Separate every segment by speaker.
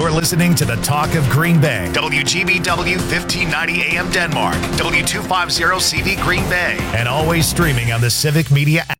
Speaker 1: You're listening to the Talk of Green Bay. WGBW 1590 AM Denmark. W250CV Green Bay. And always streaming on the Civic Media app.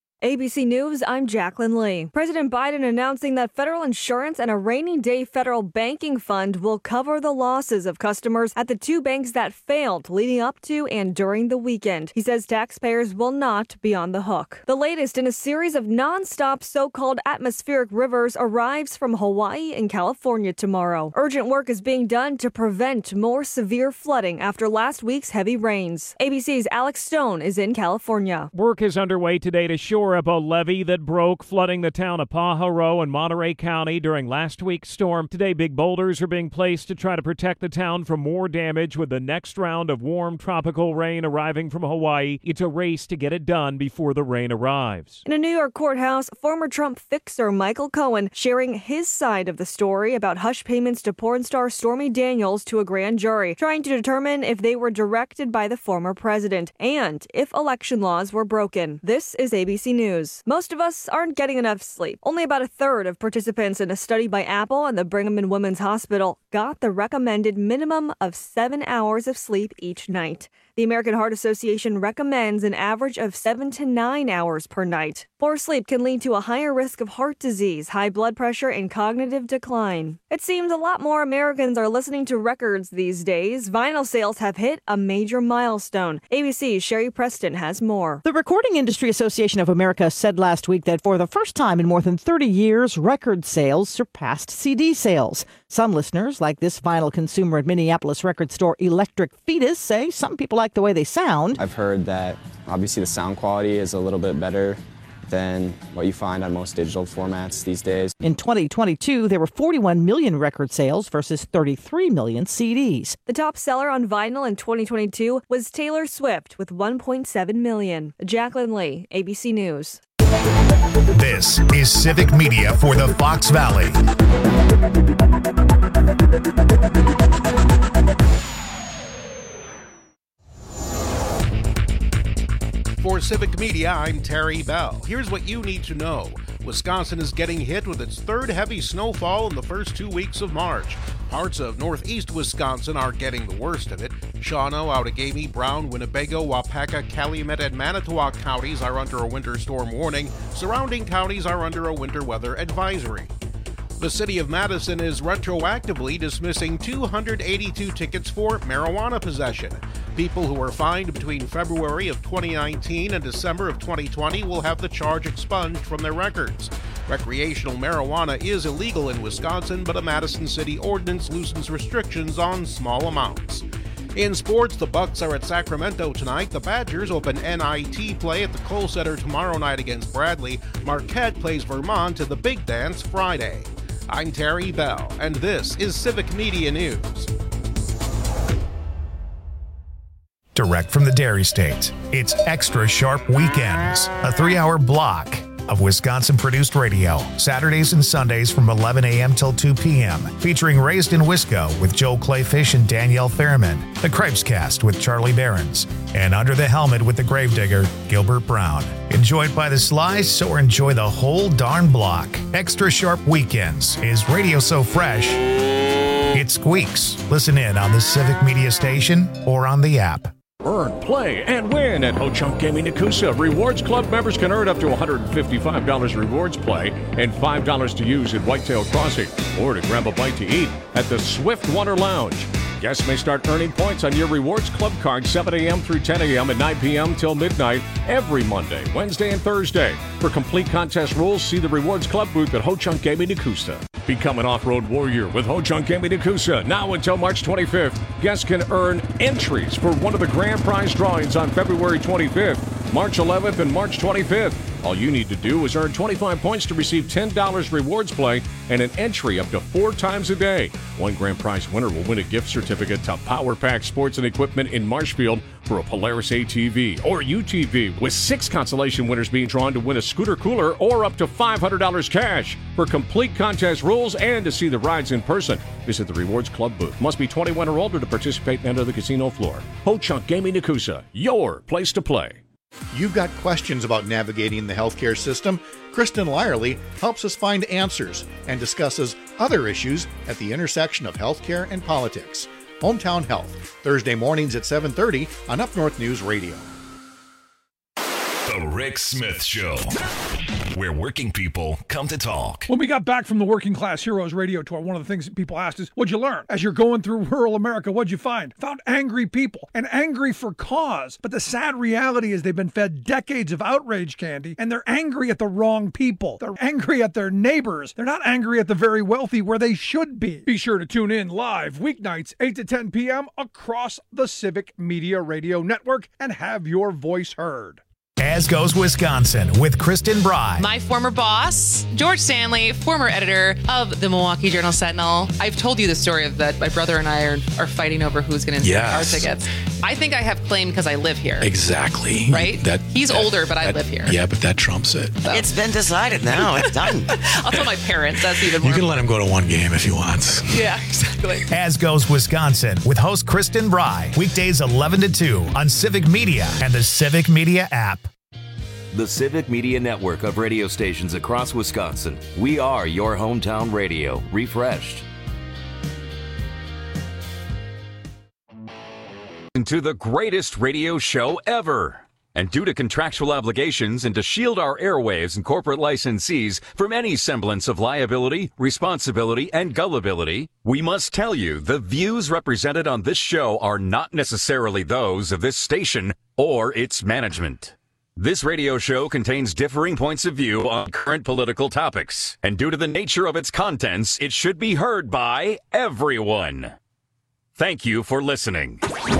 Speaker 2: ABC News, I'm Jacqueline Lee. President Biden announcing that federal insurance and a rainy day federal banking fund will cover the losses of customers at the two banks that failed leading up to and during the weekend. He says taxpayers will not be on the hook. The latest in a series of nonstop so-called atmospheric rivers arrives from Hawaii and California tomorrow. Urgent work is being done to prevent more severe flooding after last week's heavy rains. ABC's Alex Stone is in California.
Speaker 3: Work is underway today to shore up a levee that broke, flooding the town of Pajaro and Monterey County during last week's storm. Today, big boulders are being placed to try to protect the town from more damage with the next round of warm tropical rain arriving from Hawaii. It's a race to get it done before the rain arrives.
Speaker 2: In a New York courthouse, former Trump fixer Michael Cohen sharing his side of the story about hush payments to porn star Stormy Daniels to a grand jury, trying to determine if they were directed by the former president and if election laws were broken. This is ABC News. Most of us aren't getting enough sleep. Only about a third of participants in a study by Apple and the Brigham and Women's Hospital got the recommended minimum of 7 hours of sleep each night. The American Heart Association recommends an average of 7 to 9 hours per night. Poor sleep can lead to a higher risk of heart disease, high blood pressure, and cognitive decline. It seems a lot more Americans are listening to records these days. Vinyl sales have hit a major milestone. ABC's Sherry Preston has more.
Speaker 4: The Recording Industry Association of America said last week that for the first time in more than 30 years, record sales surpassed CD sales. Some listeners, like this vinyl consumer at Minneapolis record store Electric Fetus, say some people like the way they sound.
Speaker 5: I've heard that obviously the sound quality is a little bit better than what you find on most digital formats these days.
Speaker 4: In 2022, there were 41 million record sales versus 33 million CDs.
Speaker 2: The top seller on vinyl in 2022 was Taylor Swift with 1.7 million. Jacqueline Lee, ABC News.
Speaker 1: This is Civic Media for the Fox Valley.
Speaker 6: For Civic Media, I'm Terry Bell. Here's what you need to know. Wisconsin is getting hit with its third heavy snowfall in the first 2 weeks of March. Parts of northeast Wisconsin are getting the worst of it. Shawano, Outagamie, Brown, Winnebago, Waupaca, Calumet, and Manitowoc counties are under a winter storm warning. Surrounding counties are under a winter weather advisory. The city of Madison is retroactively dismissing 282 tickets for marijuana possession. People who were fined between February of 2019 and December of 2020 will have the charge expunged from their records. Recreational marijuana is illegal in Wisconsin, but a Madison City ordinance loosens restrictions on small amounts. In sports, the Bucks are at Sacramento tonight. The Badgers open NIT play at the Kohl Center tomorrow night against Bradley. Marquette plays Vermont to the Big Dance Friday. I'm Terry Bell, and this is Civic Media News.
Speaker 1: Direct from the Dairy State, it's Extra Sharp Weekends, a 3-hour block of Wisconsin-produced radio, Saturdays and Sundays from 11 a.m. till 2 p.m., featuring Raised in Wisco with Joel Clayfish and Danielle Fairman, The Cripescast with Charlie Behrens, and Under the Helmet with the Gravedigger, Gilbert Brown. Enjoyed by the slice or enjoy the whole darn block. Extra Sharp Weekends is radio so fresh, it squeaks. Listen in on the Civic Media Station or on the app.
Speaker 7: Earn, play, and win at Ho-Chunk Gaming Nakusa. Rewards Club members can earn up to $155 rewards play and $5 to use at Whitetail Crossing or to grab a bite to eat at the Swift Water Lounge. Guests may start earning points on your Rewards Club card 7 a.m. through 10 a.m. and 9 p.m. till midnight every Monday, Wednesday, and Thursday. For complete contest rules, see the Rewards Club booth at Ho-Chunk Gaming Nakusa. Become an off-road warrior with Ho-Chunk Gaming Nakusa. Now until March 25th, guests can earn entries for one of the grand prize drawings on February 25th, March 11th, and March 25th. All you need to do is earn 25 points to receive $10 rewards play and an entry up to 4 times a day. One grand prize winner will win a gift certificate to Power Pack Sports and Equipment in Marshfield for a Polaris ATV or UTV, with 6 consolation winners being drawn to win a scooter cooler or up to $500 cash. For complete contest rules and to see the rides in person, visit the Rewards Club booth. Must be 21 or older to participate and enter the casino floor. Ho-Chunk Gaming Nakusa, your place to play.
Speaker 8: You've got questions about navigating the healthcare system? Kristen Lyerly helps us find answers and discusses other issues at the intersection of healthcare and politics. Hometown Health, Thursday mornings at 7:30 on Up North News Radio.
Speaker 9: The Rick Smith Show, where working people come to talk.
Speaker 10: When we got back from the Working Class Heroes radio tour, one of the things that people asked is, what'd you learn? As you're going through rural America, what'd you find? Found angry people, and angry for cause. But the sad reality is they've been fed decades of outrage candy, and they're angry at the wrong people. They're angry at their neighbors. They're not angry at the very wealthy where they should be. Be sure to tune in live weeknights, 8 to 10 p.m. across the Civic Media Radio Network and have your voice heard.
Speaker 1: As Goes Wisconsin with Kristen Bry.
Speaker 11: My former boss, George Stanley, former editor of the Milwaukee Journal-Sentinel. I've told you the story of that my brother and I are fighting over who's going to insert our tickets. I think I have claim because I live here.
Speaker 12: Exactly.
Speaker 11: Right? He's older, but I live here.
Speaker 12: Yeah, but that trumps it.
Speaker 11: So.
Speaker 13: It's been decided now. It's done.
Speaker 11: I'll tell my parents. That's even more.
Speaker 12: You can let him go to one game if he wants.
Speaker 11: Yeah, exactly.
Speaker 1: As Goes Wisconsin with host Kristen Bry. Weekdays 11 to 2 on Civic Media and the Civic Media app.
Speaker 14: The Civic Media network of radio stations across Wisconsin. We are your hometown radio, refreshed.
Speaker 15: To the greatest radio show ever. And due to contractual obligations and to shield our airwaves and corporate licensees from any semblance of liability, responsibility, and gullibility, we must tell you the views represented on this show are not necessarily those of this station or its management. This radio show contains differing points of view on current political topics, and due to the nature of its contents, it should be heard by everyone. Thank you for listening. 3, 2,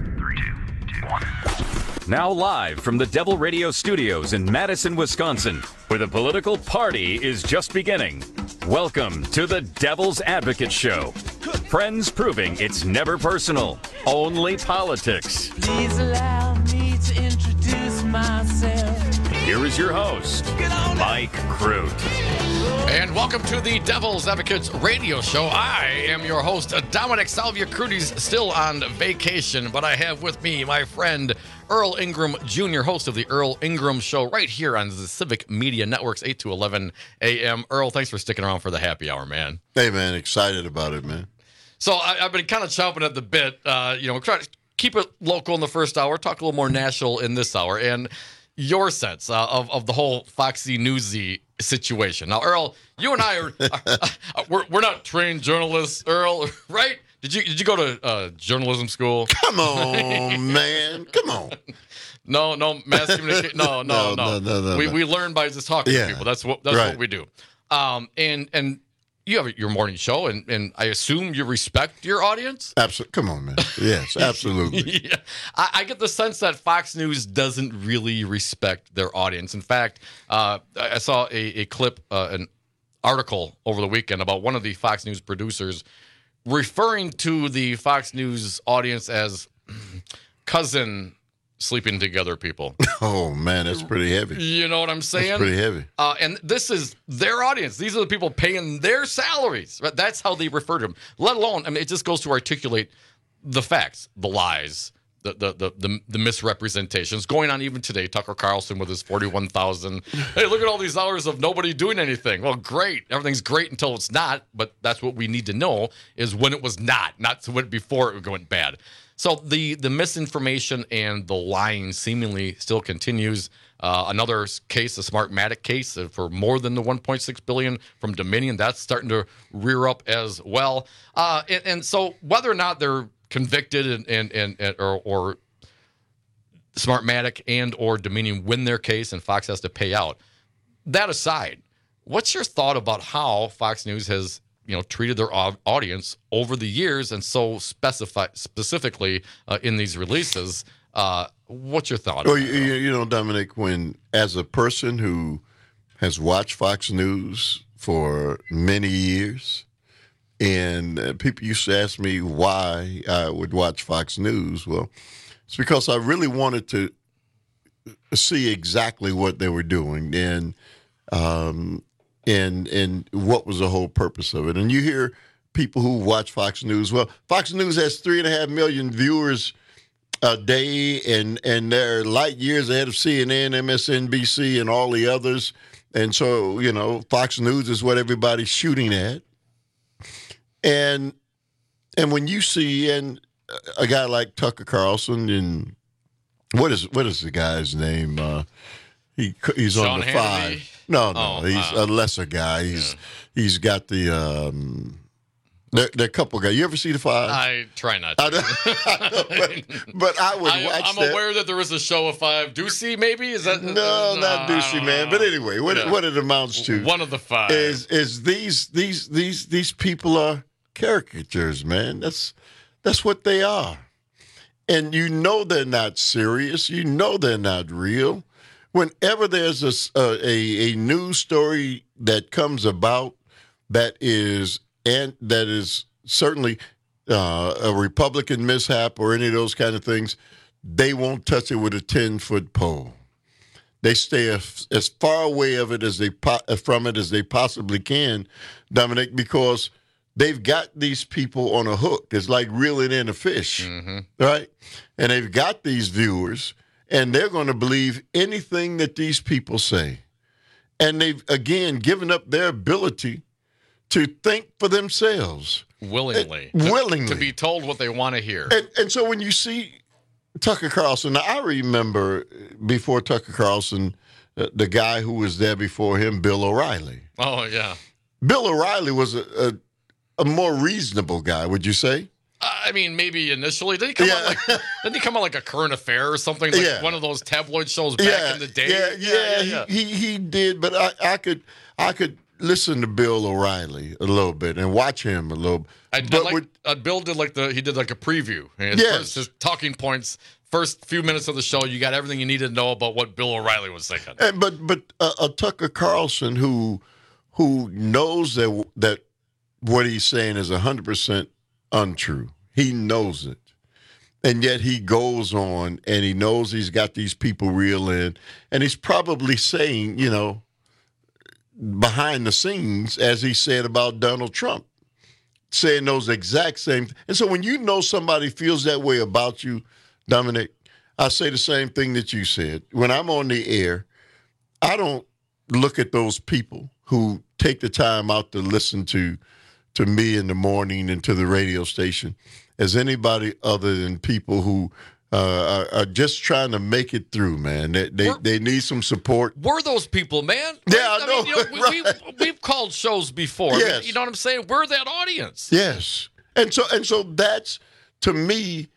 Speaker 15: 1. Now live from the Devil Radio Studios in Madison, Wisconsin, where the political party is just beginning. Welcome to the Devil's Advocate Show. Friends proving it's never personal, only politics.
Speaker 16: Please allow me to introduce myself.
Speaker 15: Here is your host, Mike Crute.
Speaker 17: And welcome to the Devil's Advocates radio show. I am your host, Dominic Salvia Crudy's still on vacation, but I have with me my friend Earl Ingram Jr., host of the Earl Ingram Show right here on the Civic Media Networks, 8 to 11 a.m. Earl, thanks for sticking around for the happy hour, man.
Speaker 18: Hey, man, excited about it, man.
Speaker 17: So I've been kind of chomping at the bit, try to keep it local in the first hour, talk a little more national in this hour, and your sense of the whole Foxy Newsy situation. Now, Earl, you and I we're not trained journalists, Earl, right? Did you go to journalism school?
Speaker 18: Come on, man. Come on.
Speaker 17: No, mass communication. No. We learn by just talking to people. That's what we do. And you have your morning show, and I assume you respect your audience?
Speaker 18: Absolutely. Come on, man. Yes, absolutely.
Speaker 17: Yeah. I get the sense that Fox News doesn't really respect their audience. In fact, I saw a clip, an article over the weekend about one of the Fox News producers referring to the Fox News audience as cousin sleeping together people.
Speaker 18: Oh, man, that's pretty heavy.
Speaker 17: You know what I'm saying?
Speaker 18: That's pretty heavy.
Speaker 17: And this is their audience. These are the people paying their salaries. That's how they refer to them. Let alone, I mean, it just goes to articulate the facts, the lies, the misrepresentations going on even today. Tucker Carlson with his 41,000. Hey, look at all these hours of nobody doing anything. Well, great. Everything's great until it's not. But that's what we need to know is when it was not when before it went bad. So the misinformation and the lying seemingly still continues. Another case, the Smartmatic case, for more than the $1.6 billion from Dominion, that's starting to rear up as well. And so whether or not they're convicted or Smartmatic and or Dominion win their case and Fox has to pay out, that aside, what's your thought about how Fox News has treated their audience over the years, and so specifically in these releases? What's your thought?
Speaker 18: Well, Dominic, when as a person who has watched Fox News for many years, and people used to ask me why I would watch Fox News. Well, it's because I really wanted to see exactly what they were doing and what was the whole purpose of it. And you hear people who watch Fox News. Well, Fox News has 3.5 million viewers a day, and they're light years ahead of CNN, MSNBC, and all the others. And so, Fox News is what everybody's shooting at. And when you see a guy like Tucker Carlson, and what is the guy's name? He's
Speaker 17: Sean
Speaker 18: on the
Speaker 17: Hannity?
Speaker 18: 5. No, he's a lesser guy. He's got the There are a couple guys. You ever see the 5?
Speaker 17: I try not to.
Speaker 18: but I would watch
Speaker 17: I'm
Speaker 18: that.
Speaker 17: aware that there was a show of 5. Ducey, maybe? Is that?
Speaker 18: No, not Ducey, man. But anyway, what it amounts to,
Speaker 17: one of the 5,
Speaker 18: is these people are caricatures, man. That's what they are. And they're not serious. They're not real. Whenever there's a news story that comes about that is certainly a Republican mishap or any of those kind of things, they won't touch it with a 10-foot pole. They stay as far away from it as they possibly can, Dominic, because they've got these people on a hook. It's like reeling in a fish, right? And they've got these viewers, and they're going to believe anything that these people say. And they've, again, given up their ability to think for themselves.
Speaker 17: Willingly. To be told what they want to hear.
Speaker 18: And so when you see Tucker Carlson, now I remember before Tucker Carlson, the guy who was there before him, Bill O'Reilly.
Speaker 17: Oh, yeah.
Speaker 18: Bill O'Reilly was a more reasonable guy, would you say?
Speaker 17: I mean, maybe initially. Didn't he come on like a current affair or something? Like one of those tabloid shows back in the day?
Speaker 18: Yeah. He did, but I could listen to Bill O'Reilly a little bit and watch him a little.
Speaker 17: Bill did like a preview. And his talking points, first few minutes of the show, you got everything you needed to know about what Bill O'Reilly was thinking.
Speaker 18: But Tucker Carlson who knows that what he's saying is 100% untrue. He knows it. And yet he goes on and he knows he's got these people reel in. And he's probably saying, behind the scenes, as he said about Donald Trump, saying those exact same. And so when somebody feels that way about you, Dominic, I say the same thing that you said. When I'm on the air, I don't look at those people who take the time out to listen to me in the morning and to the radio station as anybody other than people who are just trying to make it through, man. They need some support.
Speaker 17: We're those people, man.
Speaker 18: Yeah, I know.
Speaker 17: We've called shows before.
Speaker 18: Yes.
Speaker 17: I mean, you know what I'm saying? We're that audience.
Speaker 18: Yes. And so that's, to me,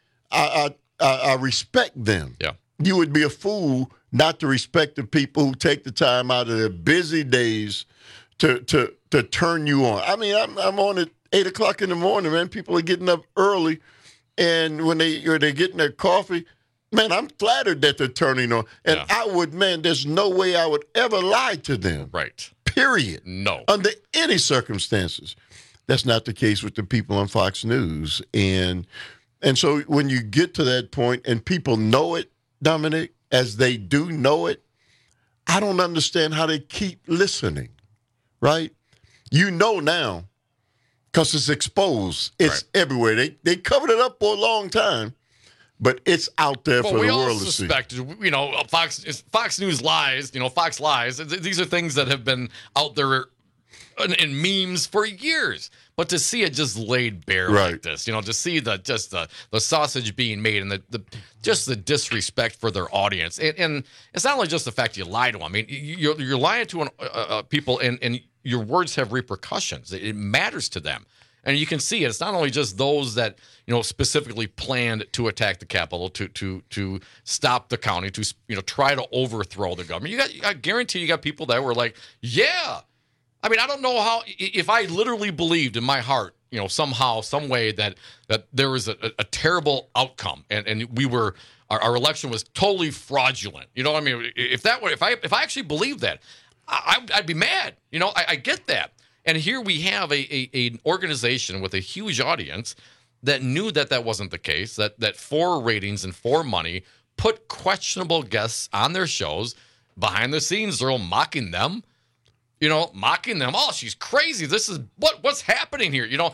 Speaker 18: I respect them.
Speaker 17: Yeah.
Speaker 18: You would be a fool not to respect the people who take the time out of their busy days to turn you on. I mean, I'm on at 8 o'clock in the morning, man. People are getting up early, and when they're getting their coffee, man, I'm flattered that they're turning on. And there's no way I would ever lie to them.
Speaker 17: Right.
Speaker 18: Period.
Speaker 17: No.
Speaker 18: Under any circumstances. That's not the case with the people on Fox News. And so when you get to that point and people know it, Dominic, as they do know it, I don't understand how they keep listening, right? Now, because it's exposed. It's everywhere. They covered it up for a long time, but it's out there for the world to see.
Speaker 17: We all suspected, Fox News lies, Fox lies. These are things that have been out there in memes for years. But to see it just laid bare like this, to see the sausage being made and the disrespect for their audience, and it's not only just the fact you lie to them. I mean, you're lying to people, and your words have repercussions. It matters to them, and you can see it. It's not only just those that specifically planned to attack the Capitol, to stop the county, to try to overthrow the government. I guarantee you got people that were like, yeah. I mean, I don't know how, if I literally believed in my heart, somehow, some way that there was a terrible outcome and our election was totally fraudulent. You know what I mean? If I actually believed that, I'd be mad. I get that. And here we have an organization with a huge audience that knew that wasn't the case, that for ratings and for money put questionable guests on their shows. Behind the scenes, they're all mocking them. Mocking them. Oh, she's crazy. This is what's happening here.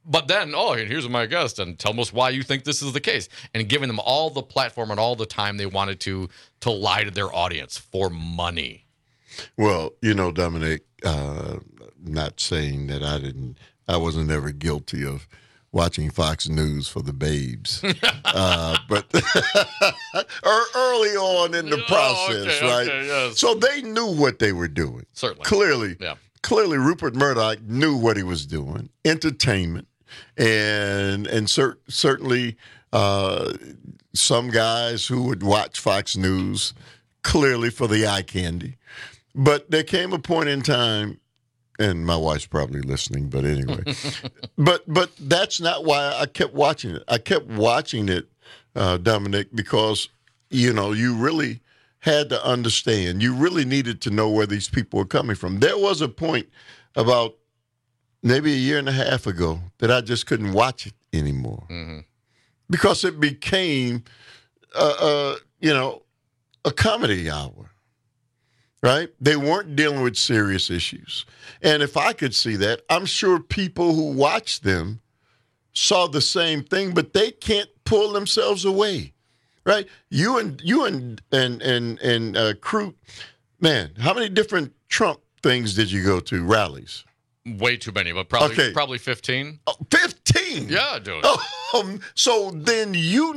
Speaker 17: But then, here's my guest, and tell us why you think this is the case. And giving them all the platform and all the time they wanted to lie to their audience for money.
Speaker 18: Well, Dominic, not saying that I wasn't ever guilty of watching Fox News for the babes. But early on in the process, right?
Speaker 17: Okay, yes.
Speaker 18: So they knew what they were doing.
Speaker 17: Certainly.
Speaker 18: Clearly.
Speaker 17: Yeah.
Speaker 18: Clearly, Rupert Murdoch knew what he was doing. Entertainment. And certainly some guys who would watch Fox News clearly for the eye candy. But there came a point in time, and my wife's probably listening, but anyway. but that's not why I kept watching it. I kept watching it, Dominic, because, you really had to understand. You really needed to know where these people were coming from. There was a point about maybe a year and a half ago that I just couldn't watch it anymore because it became, a comedy hour, right? They weren't dealing with serious issues. And if I could see that, I'm sure people who watched them saw the same thing, but they can't pull themselves away, right? You and Crute, man, how many different Trump things did you go to, rallies?
Speaker 17: Way too many, but probably 15.
Speaker 18: Oh, 15?
Speaker 17: Yeah, dude.
Speaker 18: So then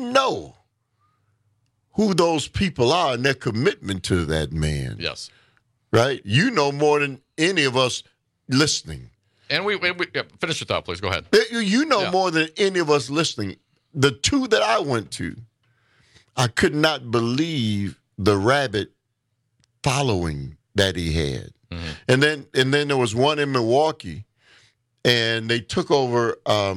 Speaker 18: who those people are and their commitment to that man.
Speaker 17: Yes.
Speaker 18: Right? You know more than any of us listening.
Speaker 17: And we finish your thought, please. Go ahead.
Speaker 18: You know more than any of us listening. The two that I went to, I could not believe the rabid following that he had. And then there was one in Milwaukee, and they took over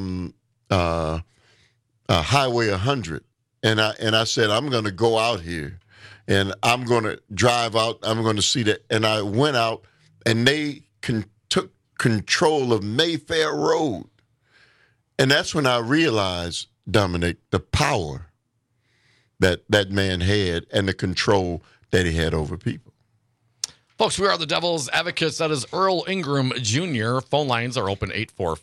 Speaker 18: Highway 100. And I said, I'm going to go out here, and I'm going to drive out. I'm going to see that. And I went out, and they took control of Mayfair Road. And that's when I realized, Dominic, the power that man had and the control that he had over people.
Speaker 17: Folks, we are the Devil's Advocates. That is Earl Ingram Jr. Phone lines are open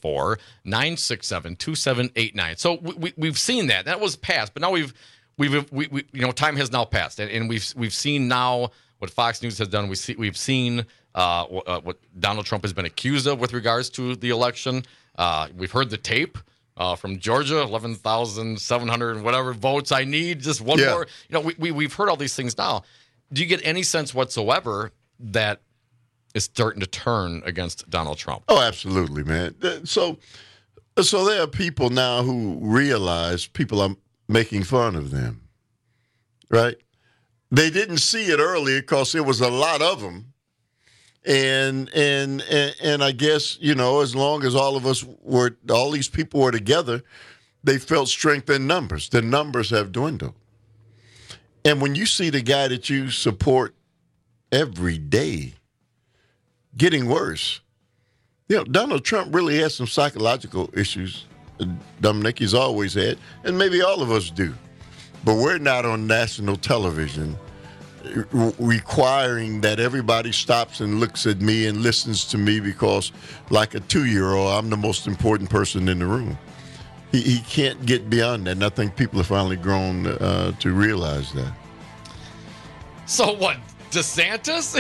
Speaker 17: 844-967-2789. So we've seen that. That was passed, but now we've time has now passed, and we've seen now what Fox News has done. We've seen what Donald Trump has been accused of with regards to the election. We've heard the tape from Georgia, 11,700 and whatever votes I need, just one more. We've heard all these things now. Do you get any sense whatsoever that is starting to turn against Donald Trump?
Speaker 18: Oh, absolutely, man. So there are people now who realize people are making fun of them, right? They didn't see it earlier because there was a lot of them. And I guess, as long as all these people were together, they felt strength in numbers. The numbers have dwindled. And when you see the guy that you support every day getting worse, Donald Trump really has some psychological issues, Dominic. He's always had, and maybe all of us do. But we're not on national television requiring that everybody stops and looks at me and listens to me because, like a 2-year-old, I'm the most important person in the room. He can't get beyond that, and I think people have finally grown to realize that.
Speaker 17: So what, DeSantis?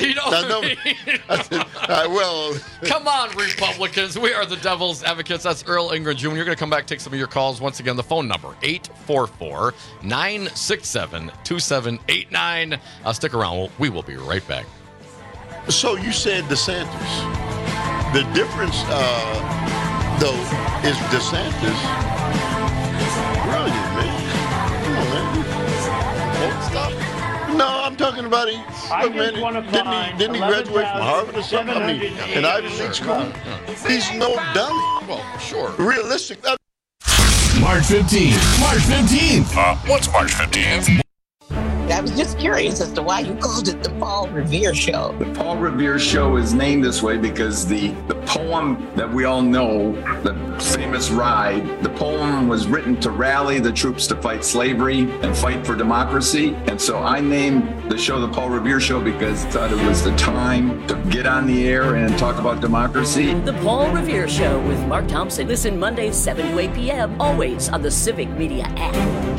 Speaker 18: Well,
Speaker 17: come on, Republicans. We are the Devil's Advocates. That's Earl Ingram Jr. You're going to come back, take some of your calls. Once again, the phone number, 844-967-2789. Stick around. We will be right back.
Speaker 18: So you said DeSantis. The difference, though, is DeSantis brilliant, man. Come on, man. Won't stop. No, I'm talking about didn't he graduate from Harvard or something? I mean, an Ivy League school. He's no dummy.
Speaker 17: Well, sure.
Speaker 18: Realistic.
Speaker 9: March 15th. March 15th. What's March 15th?
Speaker 13: I was just curious as to why you called it the Paul Revere Show.
Speaker 19: The Paul Revere Show is named this way because the poem that we all know, the famous Ride, the poem was written to rally the troops to fight slavery and fight for democracy. And so I named the show the Paul Revere Show because I thought it was the time to get on the air and talk about democracy.
Speaker 20: The Paul Revere Show with Mark Thompson. Listen Mondays 7 to 8 p.m. always on the Civic Media app.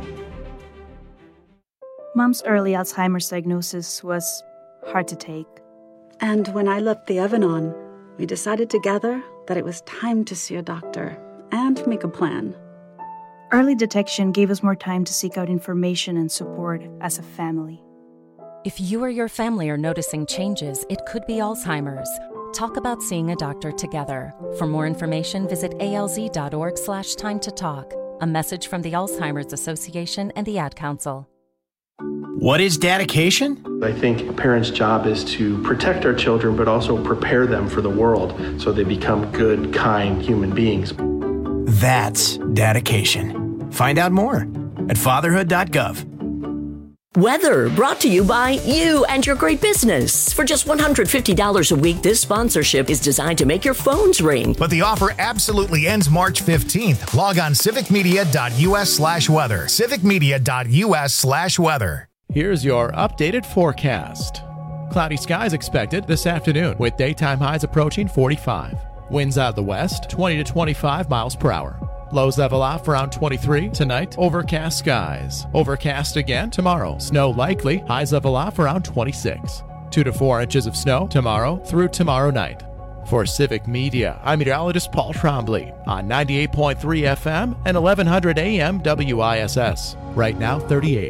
Speaker 21: Mom's early Alzheimer's diagnosis was hard to take.
Speaker 22: And when I left the Evan-On, we decided together that it was time to see a doctor and make a plan.
Speaker 21: Early detection gave us more time to seek out information and support as a family.
Speaker 23: If you or your family are noticing changes, it could be Alzheimer's. Talk about seeing a doctor together. For more information, visit alz.org/time-to-talk. A message from the Alzheimer's Association and the Ad Council.
Speaker 24: What is dedication?
Speaker 25: I think a parent's job is to protect our children, but also prepare them for the world so they become good, kind human beings.
Speaker 24: That's dedication. Find out more at fatherhood.gov.
Speaker 20: Weather brought to you by you and your great business. For just $150 a week, this sponsorship is designed to make your phones ring.
Speaker 1: But the offer absolutely ends March 15th. Log on civicmedia.us/weather. civicmedia.us/weather.
Speaker 26: Here's your updated forecast. Cloudy skies expected this afternoon with daytime highs approaching 45. Winds out of the west, 20 to 25 miles per hour. Lows level off around 23 tonight. Overcast skies. Overcast again tomorrow. Snow likely. Highs level off around 26. 2 to 4 inches of snow tomorrow through tomorrow night. For Civic Media, I'm meteorologist Paul Trombley on 98.3 FM and 1100 AM WISS. Right now, 38.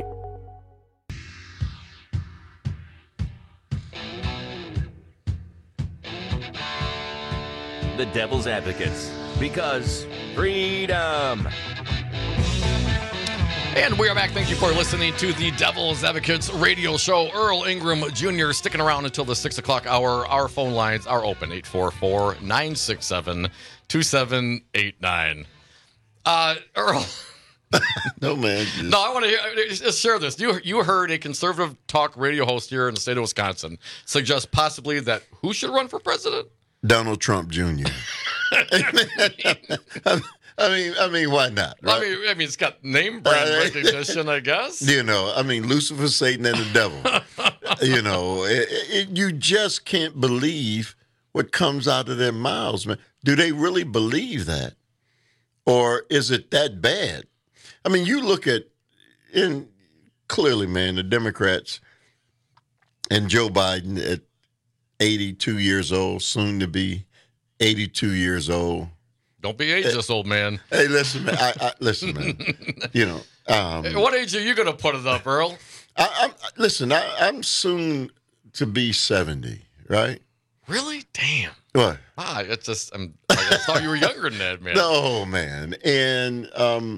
Speaker 14: The Devil's Advocates. Because freedom.
Speaker 17: And we are back. Thank you for listening to the Devil's Advocates radio show. Earl Ingram Jr. sticking around until the 6 o'clock hour. Our phone lines are open, 844-967-2789. Earl.
Speaker 18: No, man.
Speaker 17: No, I want to just share this. You heard a conservative talk radio host here in the state of Wisconsin suggest possibly that who should run for president?
Speaker 18: Donald Trump Jr. I mean, why not? Right?
Speaker 17: I mean, it's got name brand recognition, I guess.
Speaker 18: You know, I mean, Lucifer, Satan, and the devil. You know, you just can't believe what comes out of their mouths, man. Do they really believe that, or is it that bad? I mean, you look at, and clearly, man, the Democrats and Joe Biden at 82 years old, soon to be 82 years old.
Speaker 17: Don't be ageist, old man.
Speaker 18: Hey, listen, man. Listen, man. You know,
Speaker 17: what age are you going to put it up, Earl?
Speaker 18: I'm soon to be 70, right?
Speaker 17: Really? Damn.
Speaker 18: What?
Speaker 17: It's just I thought you were younger than that, man.
Speaker 18: No, man. And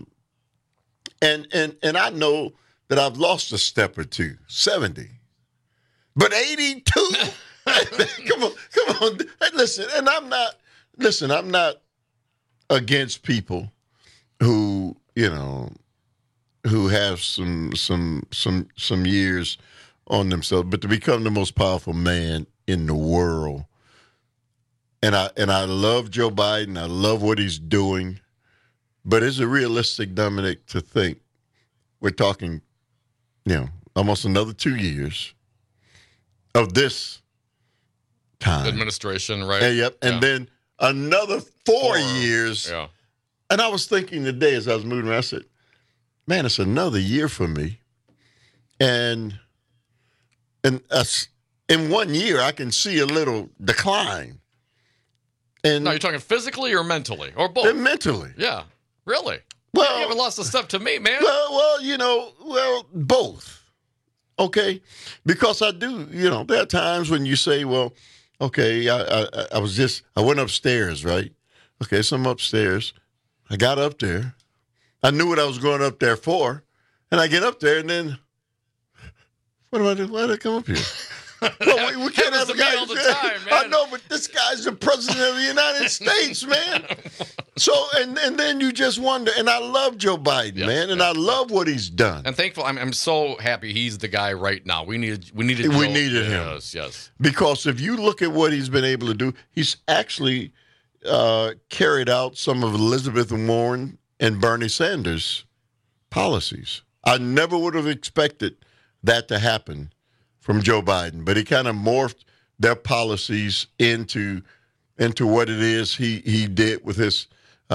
Speaker 18: I know that I've lost a step or two. 70, but 82. Come on. Listen, and I'm not against people who, you know, who have some years on themselves, but to become the most powerful man in the world. And I love Joe Biden. I love what he's doing. But is it realistic, Dominic, to think we're talking, you know, almost another 2 years of this time
Speaker 17: administration, right?
Speaker 18: Yep. And then another 4 years.
Speaker 17: Yeah.
Speaker 18: And I was thinking today as I was moving around, I said, man, it's another year for me. And in 1 year, I can see a little decline. And
Speaker 17: no, you're talking physically or mentally? Or both?
Speaker 18: Mentally.
Speaker 17: Yeah. Really?
Speaker 18: Well,
Speaker 17: you haven't lost a step to me, man.
Speaker 18: Well, you know, both. Okay? Because I do, you know, there are times when you say, well, okay, I went upstairs, right? Okay, so I'm upstairs. I got up there. I knew what I was going up there for. And I get up there and then, what do I do? Why did I come up here? Well, we can't have a guy
Speaker 17: all the time, man.
Speaker 18: I know, but this guy's the president of the United States, man. So, and then you just wonder. And I love Joe Biden, man, and I love what he's done.
Speaker 17: And thankful, I'm so happy he's the guy right now. We needed Joe.
Speaker 18: We needed him.
Speaker 17: Yes.
Speaker 18: Because if you look at what he's been able to do, he's actually carried out some of Elizabeth Warren and Bernie Sanders' policies. I never would have expected that to happen from Joe Biden, but he kind of morphed their policies into what it is he did with his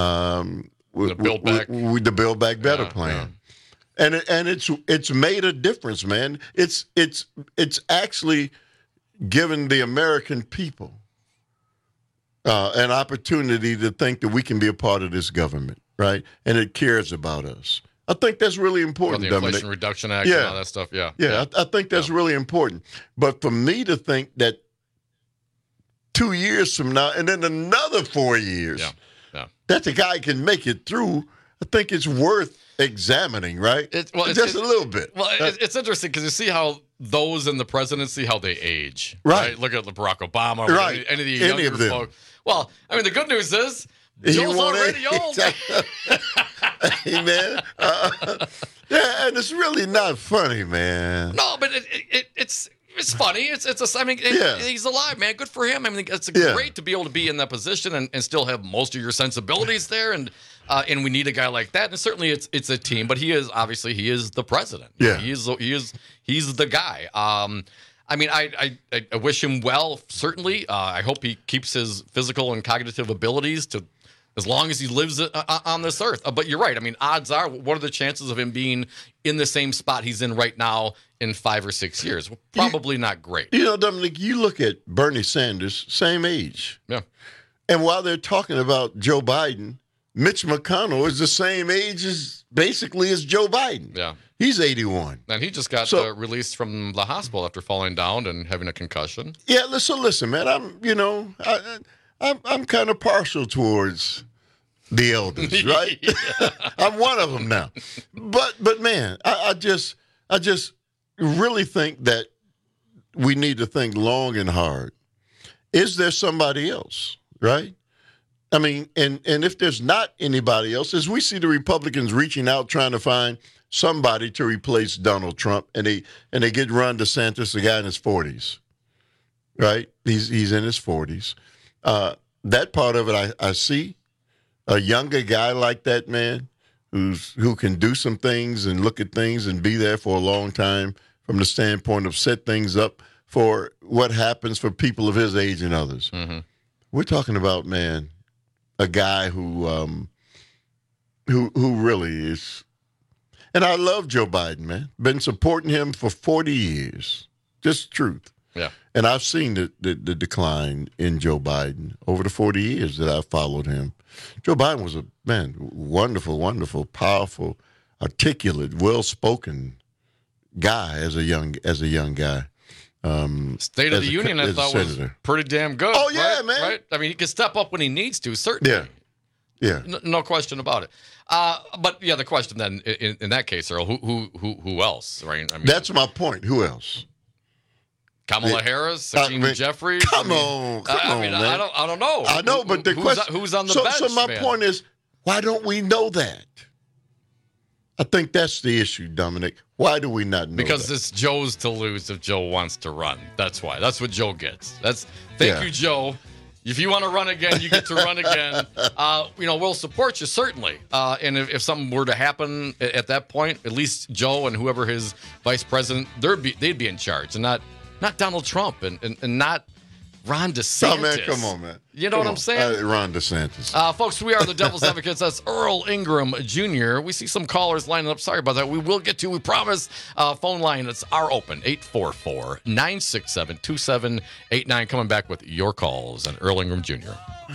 Speaker 17: the
Speaker 18: Build Back Better plan. Yeah. And it's made a difference, man. It's actually given the American people an opportunity to think that we can be a part of this government, right? And it cares about us. I think that's really important,
Speaker 17: the
Speaker 18: Dominic.
Speaker 17: Inflation Reduction Act and all that stuff,
Speaker 18: Yeah, I think that's really important. But for me to think that 2 years from now and then another 4 years, that the guy can make it through, I think it's worth examining, right? Just a little bit.
Speaker 17: Well, it's interesting because you see how those in the presidency, how they age. Right. Look at Barack Obama.
Speaker 18: Right.
Speaker 17: Any of the younger folks. Well, I mean, the good news is Joe's already old.
Speaker 18: Hey, man. Yeah, and it's really not funny, man.
Speaker 17: No, but it's funny. He's alive, man. Good for him. I mean, it's great to be able to be in that position and still have most of your sensibilities there. And we need a guy like that. And certainly it's a team. But he is the president.
Speaker 18: Yeah,
Speaker 17: he's the guy. I mean, I wish him well. Certainly, I hope he keeps his physical and cognitive abilities to as long as he lives on this earth. But you're right. I mean, odds are, what are the chances of him being in the same spot he's in right now in 5 or 6 years? Well, probably not great.
Speaker 18: You know, Dominic, you look at Bernie Sanders, same age.
Speaker 17: Yeah.
Speaker 18: And while they're talking about Joe Biden, Mitch McConnell is the same age as Joe Biden.
Speaker 17: Yeah.
Speaker 18: He's 81.
Speaker 17: And he just got released from the hospital after falling down and having a concussion.
Speaker 18: Yeah, listen, man, I'm kind of partial towards the elders, right? I'm one of them now. But man, I just really think that we need to think long and hard. Is there somebody else, right? I mean, and if there's not anybody else, as we see the Republicans reaching out trying to find somebody to replace Donald Trump, and they get Ron DeSantis, the guy in his 40s, right? He's in his 40s. That part of it, I see a younger guy like that, man, who can do some things and look at things and be there for a long time from the standpoint of set things up for what happens for people of his age and others.
Speaker 17: Mm-hmm.
Speaker 18: We're talking about, man, a guy who really is. And I love Joe Biden, man. Been supporting him for 40 years. Just the truth.
Speaker 17: Yeah.
Speaker 18: And I've seen the decline in Joe Biden over the 40 years that I've followed him. Joe Biden was a, man, wonderful, wonderful, powerful, articulate, well-spoken guy as a young guy.
Speaker 17: State of the Union, I thought, was pretty damn good.
Speaker 18: Oh, yeah,
Speaker 17: right?
Speaker 18: man.
Speaker 17: Right? I mean, he can step up when he needs to, certainly.
Speaker 18: Yeah.
Speaker 17: No question about it. But yeah, the question then in that case, Earl, who else? Right? I mean,
Speaker 18: that's my point. Who else?
Speaker 17: Kamala Harris, Hakeem Jeffries.
Speaker 18: Come on, man.
Speaker 17: I don't know.
Speaker 18: I know, but the question,
Speaker 17: who's on the bench?
Speaker 18: So my point is, why don't we know that? I think that's the issue, Dominic. Why do we not know
Speaker 17: because
Speaker 18: that?
Speaker 17: It's Joe's to lose if Joe wants to run. That's why. That's what Joe gets. Thank you, Joe. If you want to run again, you get to run again. We'll support you, certainly. And if something were to happen at that point, at least Joe and whoever his vice president, they'd be in charge, and not Donald Trump and not Ron DeSantis.
Speaker 18: Oh, man, come on, man.
Speaker 17: You know what I'm saying?
Speaker 18: Ron DeSantis.
Speaker 17: Folks, we are the Devil's Advocates. That's Earl Ingram Jr. We see some callers lining up. Sorry about that. We will get to, we promise. Phone line, it's our open, 844-967-2789. Coming back with your calls and Earl Ingram Jr.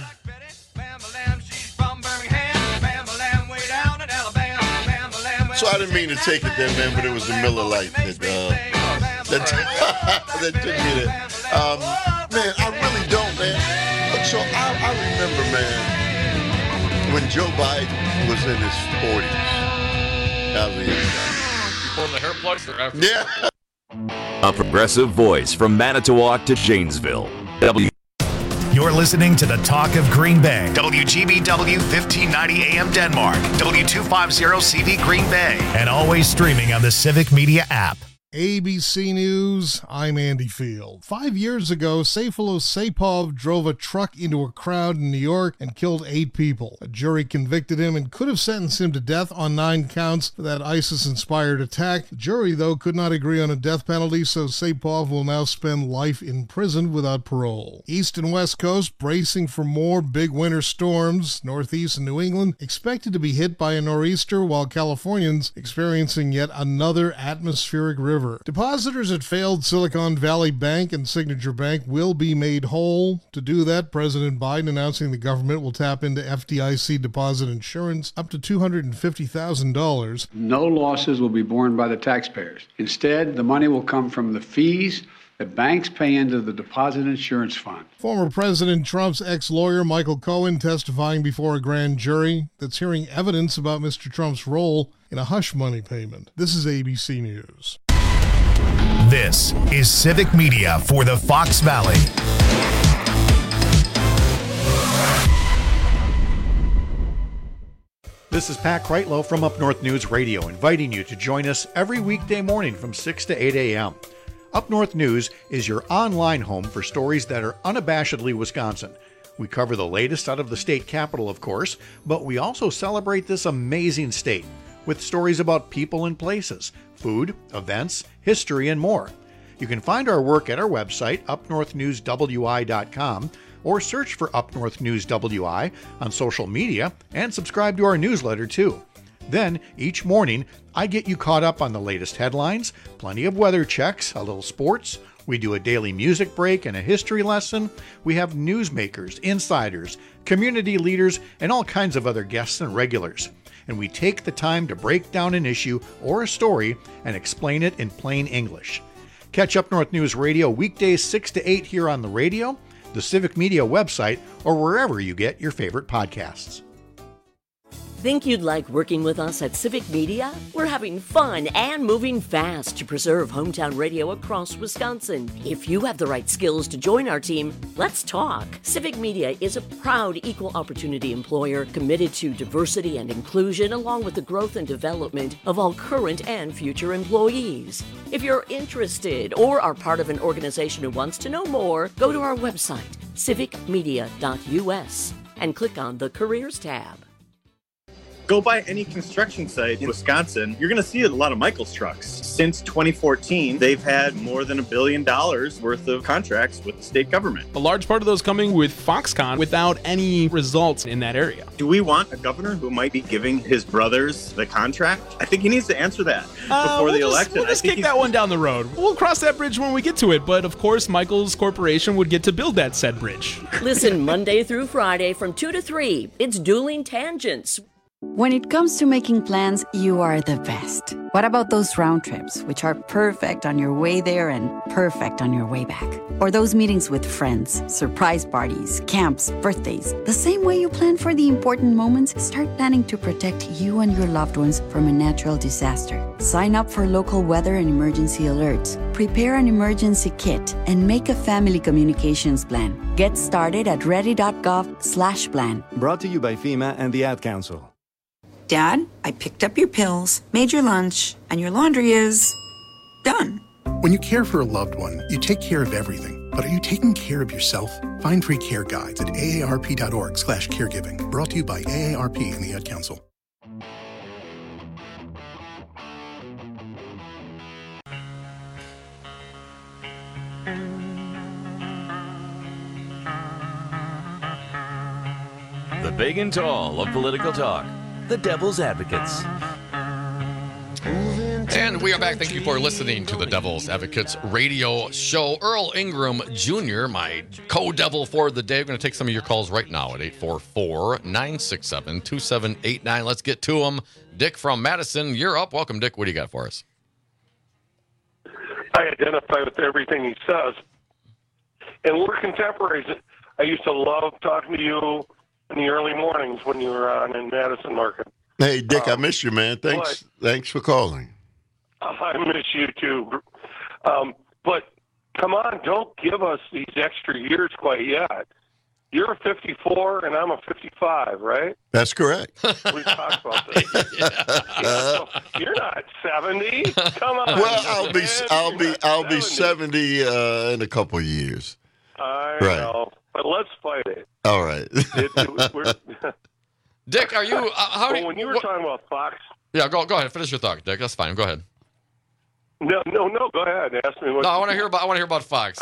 Speaker 18: So I didn't mean to take it there, man, but it was the Miller Lite that took me there. Man, I really don't, man. So I remember, man, when Joe Biden was in his 40s. That was a young guy.
Speaker 17: You pulling the hair plugs or after?
Speaker 18: Yeah.
Speaker 14: A progressive voice from Manitowoc to Janesville.
Speaker 1: You're listening to the Talk of Green Bay. WGBW 1590 AM Denmark. W250CV Green Bay. And always streaming on the Civic Media app.
Speaker 2: ABC News, I'm Andy Field. 5 years ago, Sayfullo Saipov drove a truck into a crowd in New York and killed 8 people. A jury convicted him and could have sentenced him to death on 9 counts for that ISIS-inspired attack. The jury, though, could not agree on a death penalty, so Saipov will now spend life in prison without parole. East and West Coast bracing for more big winter storms. Northeast and New England expected to be hit by a nor'easter, while Californians experiencing yet another atmospheric river. Depositors at failed Silicon Valley Bank and Signature Bank will be made whole. To do that, President Biden announcing the government will tap into FDIC deposit insurance up to $250,000.
Speaker 3: No losses will be borne by the taxpayers. Instead, the money will come from the fees that banks pay into the Deposit Insurance Fund.
Speaker 2: Former President Trump's ex-lawyer Michael Cohen testifying before a grand jury that's hearing evidence about Mr. Trump's role in a hush money payment. This is ABC News.
Speaker 1: This is Civic Media for the Fox Valley.
Speaker 8: This is Pat Kreitlow from Up North News Radio, inviting you to join us every weekday morning from 6 to 8 a.m. Up North News is your online home for stories that are unabashedly Wisconsin. We cover the latest out of the state capital, of course, but we also celebrate this amazing state with stories about people and places, food, events, history, and more. You can find our work at our website, upnorthnewswi.com, or search for Up North News WI on social media and subscribe to our newsletter too. Then, each morning, I get you caught up on the latest headlines, plenty of weather checks, a little sports. We do a daily music break and a history lesson. We have newsmakers, insiders, community leaders, and all kinds of other guests and regulars. And we take the time to break down an issue or a story and explain it in plain English. Catch Up North News Radio weekdays 6 to 8 here on the radio, the Civic Media website, or wherever you get your favorite podcasts.
Speaker 20: Think you'd like working with us at Civic Media? We're having fun and moving fast to preserve hometown radio across Wisconsin. If you have the right skills to join our team, let's talk. Civic Media is a proud equal opportunity employer committed to diversity and inclusion, along with the growth and development of all current and future employees. If you're interested or are part of an organization who wants to know more, go to our website, civicmedia.us, and click on the Careers tab.
Speaker 4: Go by any construction site in Wisconsin, you're going to see a lot of Michaels trucks. Since 2014, they've had more than $1 billion worth of contracts with the state government.
Speaker 5: A large part of those coming with Foxconn without any results in that area.
Speaker 4: Do we want a governor who might be giving his brothers the contract? I think he needs to answer that before the election.
Speaker 5: We'll just kick that one down the road. We'll cross that bridge when we get to it, but of course, Michaels Corporation would get to build that said bridge.
Speaker 20: Listen Monday through Friday from 2 to 3. It's Dueling Tangents.
Speaker 6: When it comes to making plans, you are the best. What about those round trips, which are perfect on your way there and perfect on your way back? Or those meetings with friends, surprise parties, camps, birthdays. The same way you plan for the important moments, start planning to protect you and your loved ones from a natural disaster. Sign up for local weather and emergency alerts. Prepare an emergency kit and make a family communications plan. Get started at ready.gov/plan.
Speaker 7: Brought to you by FEMA and the Ad Council.
Speaker 27: Dad, I picked up your pills, made your lunch, and your laundry is done.
Speaker 28: When you care for a loved one, you take care of everything. But are you taking care of yourself? Find free care guides at aarp.org/caregiving. Brought to you by AARP and the Ad Council.
Speaker 14: The big and tall of political talk. The Devil's Advocates.
Speaker 17: And we are back. Thank you for listening to the Devil's Advocates radio show. Earl Ingram Jr., my co-devil for the day. We're going to take some of your calls right now at 844-967-2789. Let's get to them. Dick from Madison, you're up. Welcome, Dick. What do you got for us?
Speaker 29: I identify with everything he says. And we're contemporaries. I used to love talking to you in the early mornings when you were on in Madison Market.
Speaker 18: Hey, Dick, I miss you, man. Thanks for calling.
Speaker 29: I miss you, too. But come on, don't give us these extra years quite yet. You're a 54 and I'm a 55, right?
Speaker 18: That's correct.
Speaker 29: We've talked about this. So you're not 70. Come on.
Speaker 18: Well, I'll be 70 in a couple of years.
Speaker 29: I know, but let's fight it.
Speaker 18: All right.
Speaker 17: Dick, are you?
Speaker 29: When you were talking about Fox.
Speaker 17: Yeah, go ahead. Finish your thought, Dick. That's fine. Go ahead.
Speaker 29: No. Go ahead. Ask me what.
Speaker 17: No, I want to hear about Fox.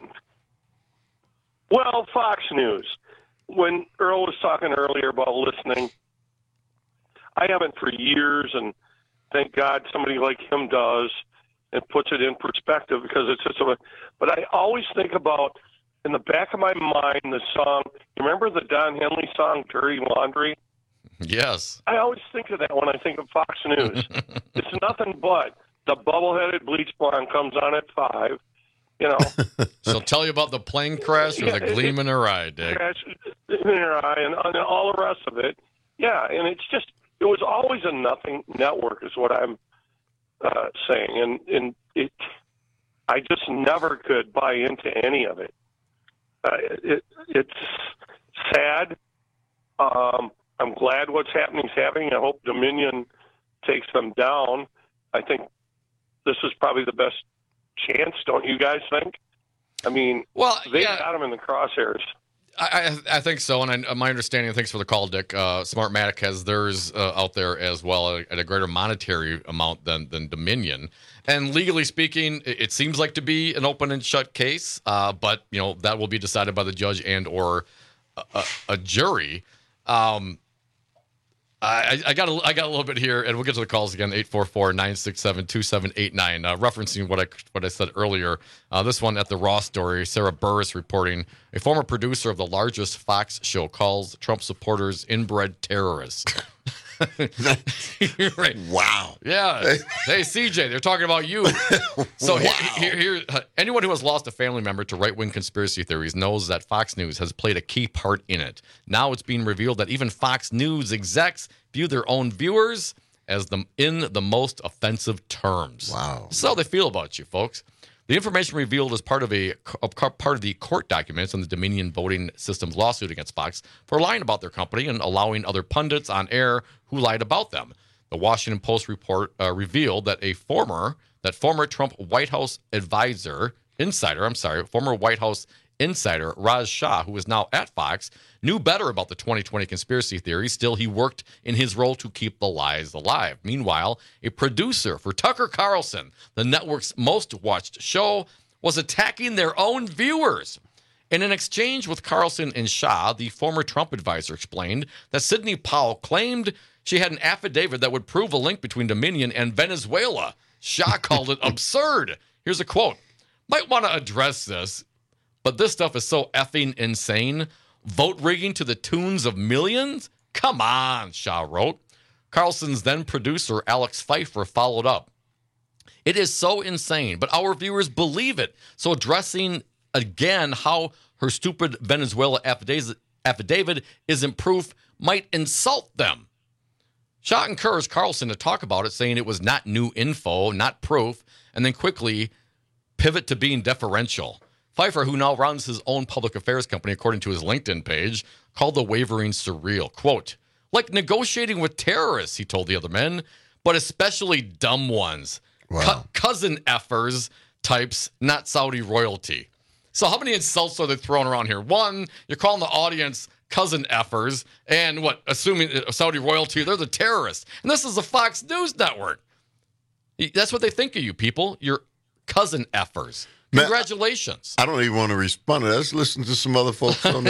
Speaker 29: Well, Fox News. When Earl was talking earlier about listening, I haven't for years, and thank God somebody like him does and puts it in perspective because it's just but I always think about, in the back of my mind, the song, you remember the Don Henley song, Dirty Laundry?
Speaker 17: Yes.
Speaker 29: I always think of that when I think of Fox News. It's nothing but the bubble-headed bleach blonde comes on at 5. You know,
Speaker 17: she'll tell you about the plane crash or the gleam in her eye, Dick.
Speaker 29: In her eye and all the rest of it. Yeah, and it was always a nothing network, is what I'm saying, and I just never could buy into any of it. It's sad. I'm glad what's happening is happening. I hope Dominion takes them down. I think this is probably the best chance, don't you guys think? I mean, they got them in the crosshairs.
Speaker 17: I think so, and my understanding, thanks for the call, Dick, Smartmatic has theirs out there as well at a greater monetary amount than Dominion. And legally speaking, it seems like to be an open and shut case, but that will be decided by the judge and or a jury. I got a little bit here, and we'll get to the calls again. 844-967-2789. Referencing what I said earlier. This one at the Raw story. Sarah Burris reporting a former producer of the largest Fox show calls Trump supporters inbred terrorists. Right.
Speaker 18: Wow.
Speaker 17: Yeah. Hey, CJ, they're talking about you. So here, anyone who has lost a family member to right-wing conspiracy theories knows that Fox News has played a key part in it. Now it's being revealed that even Fox News execs view their own viewers as in the most offensive terms.
Speaker 18: Wow.
Speaker 17: That's how they feel about you, folks. The information revealed as part of the court documents on the Dominion voting systems lawsuit against Fox for lying about their company and allowing other pundits on air who lied about them. The Washington Post report revealed that former Trump White House former White House insider Raj Shah, who is now at Fox, knew better about the 2020 conspiracy theory. Still, he worked in his role to keep the lies alive. Meanwhile, a producer for Tucker Carlson, the network's most watched show, was attacking their own viewers. In an exchange with Carlson and Shah, the former Trump advisor explained that Sidney Powell claimed she had an affidavit that would prove a link between Dominion and Venezuela. Shah called it absurd. Here's a quote. Might want to address this, but this stuff is so effing insane. Vote rigging to the tunes of millions? Come on, Shah wrote. Carlson's then producer, Alex Pfeiffer, followed up. It is so insane, but our viewers believe it. So addressing again how her stupid Venezuela affidavit isn't proof might insult them. Shah encouraged Carlson to talk about it, saying it was not new info, not proof, and then quickly pivot to being deferential. Pfeiffer, who now runs his own public affairs company, according to his LinkedIn page, called the wavering surreal. Quote, like negotiating with terrorists, he told the other men, but especially dumb ones.
Speaker 18: Wow.
Speaker 17: Cousin effers types, not Saudi royalty. So how many insults are they throwing around here? One, you're calling the audience cousin effers, and assuming Saudi royalty, they're the terrorists. And this is the Fox News network. That's what they think of you people. You're cousin effers. Congratulations.
Speaker 18: I don't even want to respond to that. Let's listen to some other folks on the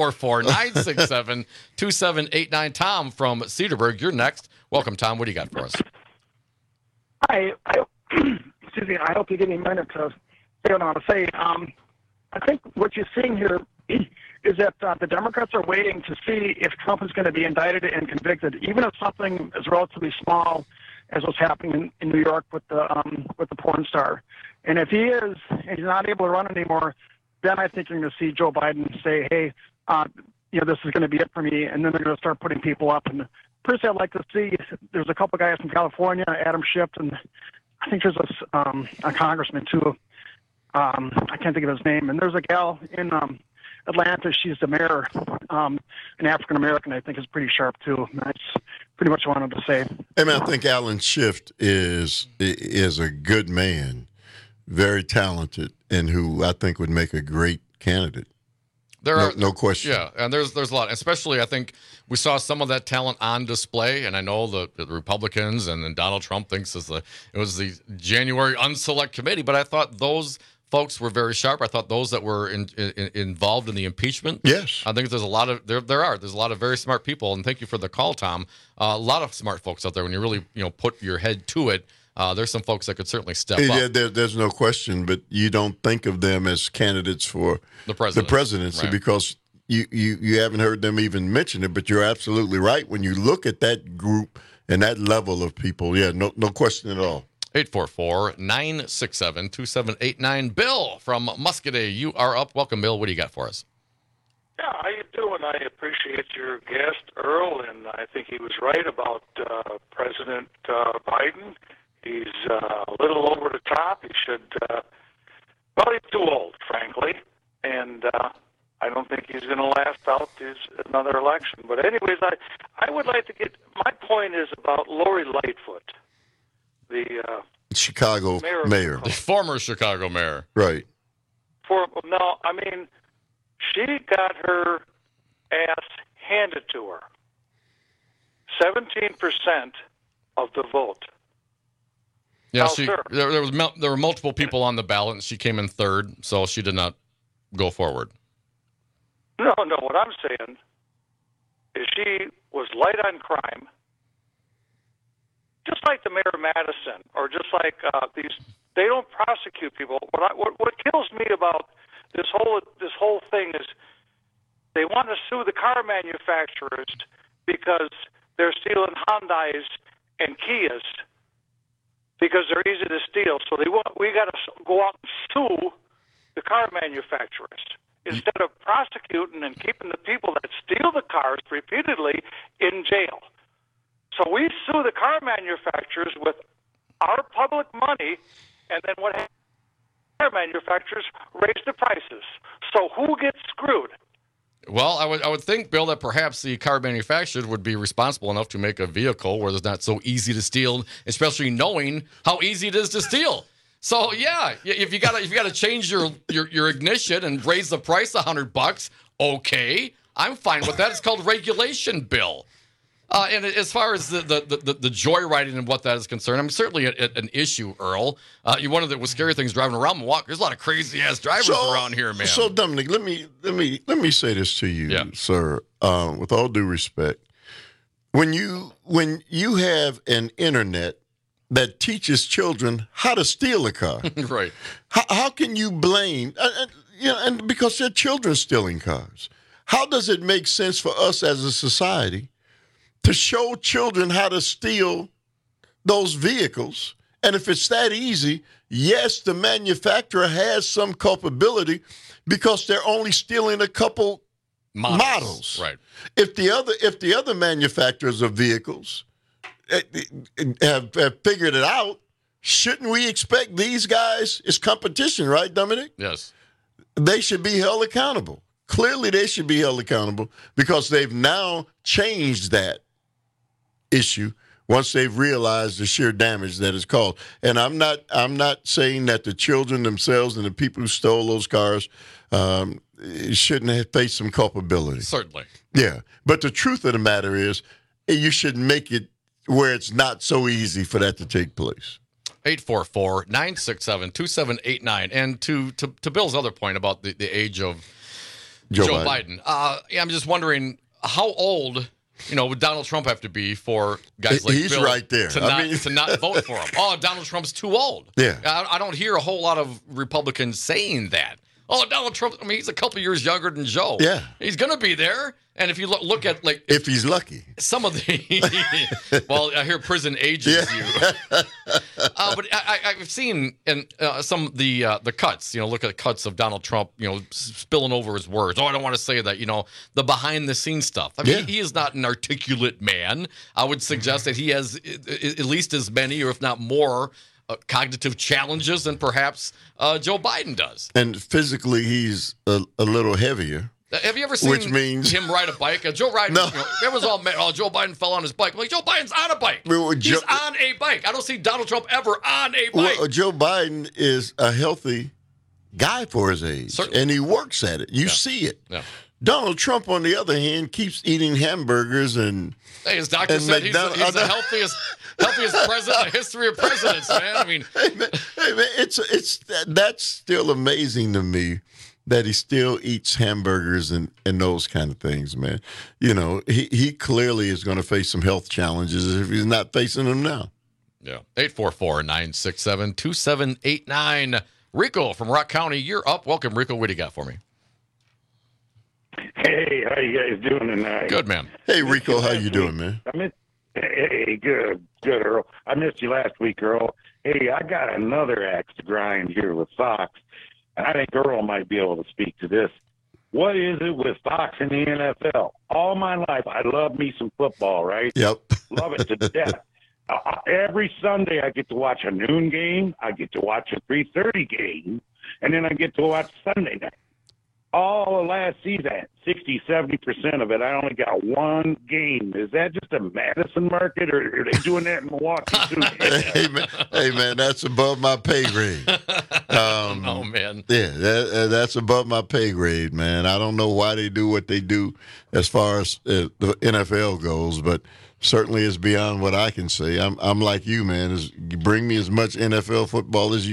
Speaker 17: 844-967-2789. Tom from Cedarburg, you're next. Welcome, Tom. What do you got for us?
Speaker 9: Hi. Excuse me. I hope you give me a minute to say what I want to say. I think what you're seeing here is that the Democrats are waiting to see if Trump is going to be indicted and convicted, even if something is relatively small as what's happening in New York with the porn star. And if he is, and he's not able to run anymore, then I think you're going to see Joe Biden say, hey, this is going to be it for me. And then they're going to start putting people up. And personally, I'd like to see, there's a couple guys from California, Adam Schiff, and I think there's a congressman too. I can't think of his name. And there's a gal in Atlanta. She's the mayor, an African American. I think is pretty sharp too. That's pretty much what I wanted to say.
Speaker 18: I mean, I think Alan Schiff is a good man, very talented, and who I think would make a great candidate. No question.
Speaker 17: Yeah, and there's a lot. Especially, I think we saw some of that talent on display, and I know the Republicans and then Donald Trump thinks it was the January unselect committee, but I thought those folks were very sharp. I thought those that were involved in the impeachment.
Speaker 18: Yes,
Speaker 17: I think there's a lot of there's a lot of very smart people, and thank you for the call, Tom. A lot of smart folks out there. When you really put your head to it. There's some folks that could certainly step up.
Speaker 18: There's no question, but you don't think of them as candidates for the presidency right. Because you haven't heard them even mention it. But you're absolutely right. When you look at that group and that level of people, no question at all.
Speaker 17: 844-967-2789. Bill from Muscoda, you are up. Welcome, Bill. What do you got for us?
Speaker 10: Yeah, how you doing? I appreciate your guest, Earl, and I think he was right about President Biden. He's a little over the top. He should, he's too old, frankly, and I don't think he's going to last out another election. But anyways, I would like to my point is about Lori Lightfoot, the
Speaker 18: Chicago mayor.
Speaker 17: The former Chicago mayor.
Speaker 18: Right.
Speaker 10: She got her ass handed to her. 17% of the vote.
Speaker 17: Yeah, there were multiple people on the ballot, and she came in third, so she did not go forward.
Speaker 10: No, what I'm saying is she was light on crime, just like the mayor of Madison, or just like they don't prosecute people. What kills me about this whole thing is they want to sue the car manufacturers because they're stealing Hyundais and Kias. Because they're easy to steal, so we got to go out and sue the car manufacturers instead of prosecuting and keeping the people that steal the cars repeatedly in jail. So we sue the car manufacturers with our public money, and then what happens? Car manufacturers raise the prices. So who gets screwed?
Speaker 17: Well, I would think, Bill, that perhaps the car manufacturers would be responsible enough to make a vehicle where it's not so easy to steal, especially knowing how easy it is to steal. So yeah, if you gotta change your ignition and raise the price $100, okay, I'm fine with that. It's called regulation, Bill. And as far as the joyriding and what that is concerned, certainly an issue, Earl. One of the scary things driving around Milwaukee. There's a lot of crazy ass drivers around here, man.
Speaker 18: So Dominic, let me say this to you, sir. With all due respect, when you have an internet that teaches children how to steal a car,
Speaker 17: right?
Speaker 18: How can you blame? And because they're children stealing cars, how does it make sense for us as a society to show children how to steal those vehicles? And if it's that easy, yes, the manufacturer has some culpability because they're only stealing a couple models.
Speaker 17: Right.
Speaker 18: If the other manufacturers of vehicles have figured it out, shouldn't we expect these guys? It's competition, right, Dominic?
Speaker 17: Yes.
Speaker 18: They should be held accountable. Clearly, they should be held accountable because they've now changed that issue once they've realized the sheer damage that is caused. And I'm not saying that the children themselves and the people who stole those cars shouldn't have faced some culpability.
Speaker 17: Certainly.
Speaker 18: Yeah. But the truth of the matter is you should make it where it's not so easy for that to take place.
Speaker 17: 844-967-2789. And to Bill's other point about the age of Joe Biden. I'm just wondering how old would Donald Trump have to be for guys like
Speaker 18: He's
Speaker 17: Bill
Speaker 18: right there.
Speaker 17: to not vote for him? Oh, Donald Trump's too old.
Speaker 18: Yeah.
Speaker 17: I don't hear a whole lot of Republicans saying that. Oh, Donald Trump, he's a couple years younger than Joe.
Speaker 18: Yeah.
Speaker 17: He's going to be there. And if you look at,
Speaker 18: if he's lucky.
Speaker 17: Some of the, well, I hear prison ages you. But I've seen some of the cuts, look at the cuts of Donald Trump, spilling over his words. Oh, I don't want to say that, the behind the scenes stuff. I mean, he is not an articulate man. I would suggest that he has at least as many, or if not more, cognitive challenges than perhaps Joe Biden does.
Speaker 18: And physically, he's a little heavier.
Speaker 17: Have you ever seen him ride a bike? Joe Biden,
Speaker 18: No.
Speaker 17: It was all, Joe Biden fell on his bike. I'm like, Joe Biden's on a bike. He's on a bike. I don't see Donald Trump ever on a bike.
Speaker 18: Well, Joe Biden is a healthy guy for his age, and he works at it. You see it.
Speaker 17: Yeah.
Speaker 18: Donald Trump, on the other hand, keeps eating hamburgers and.
Speaker 17: Hey, his doctor said he's the healthiest president in the history of presidents, man. I mean,
Speaker 18: hey man, that's still amazing to me that he still eats hamburgers and those kind of things, man. You know, he clearly is going to face some health challenges if he's not facing them now.
Speaker 17: Yeah. 844-967-2789. Rico from Rock County, you're up. Welcome, Rico. What do you got for me?
Speaker 11: Hey, how you guys doing tonight?
Speaker 17: Good, man.
Speaker 18: Hey, Rico, how you doing, man?
Speaker 11: Hey, good, Earl. I missed you last week, Earl. Hey, I got another axe to grind here with Fox, and I think Earl might be able to speak to this. What is it with Fox and the NFL? All my life, I love me some football, right?
Speaker 18: Yep.
Speaker 11: Love it to death. Every Sunday, I get to watch a noon game, I get to watch a 3:30 game, and then I get to watch Sunday night. All of last season, 60-70% of it, I only got one game. Is that just a Madison market, or are they doing that in Milwaukee too?
Speaker 18: Hey, man, that's above my pay grade.
Speaker 17: Oh, man.
Speaker 18: Yeah, that's above my pay grade, man. I don't know why they do what they do as far as the NFL goes, but certainly it's beyond what I can say. I'm like you, man. You bring me as much NFL football as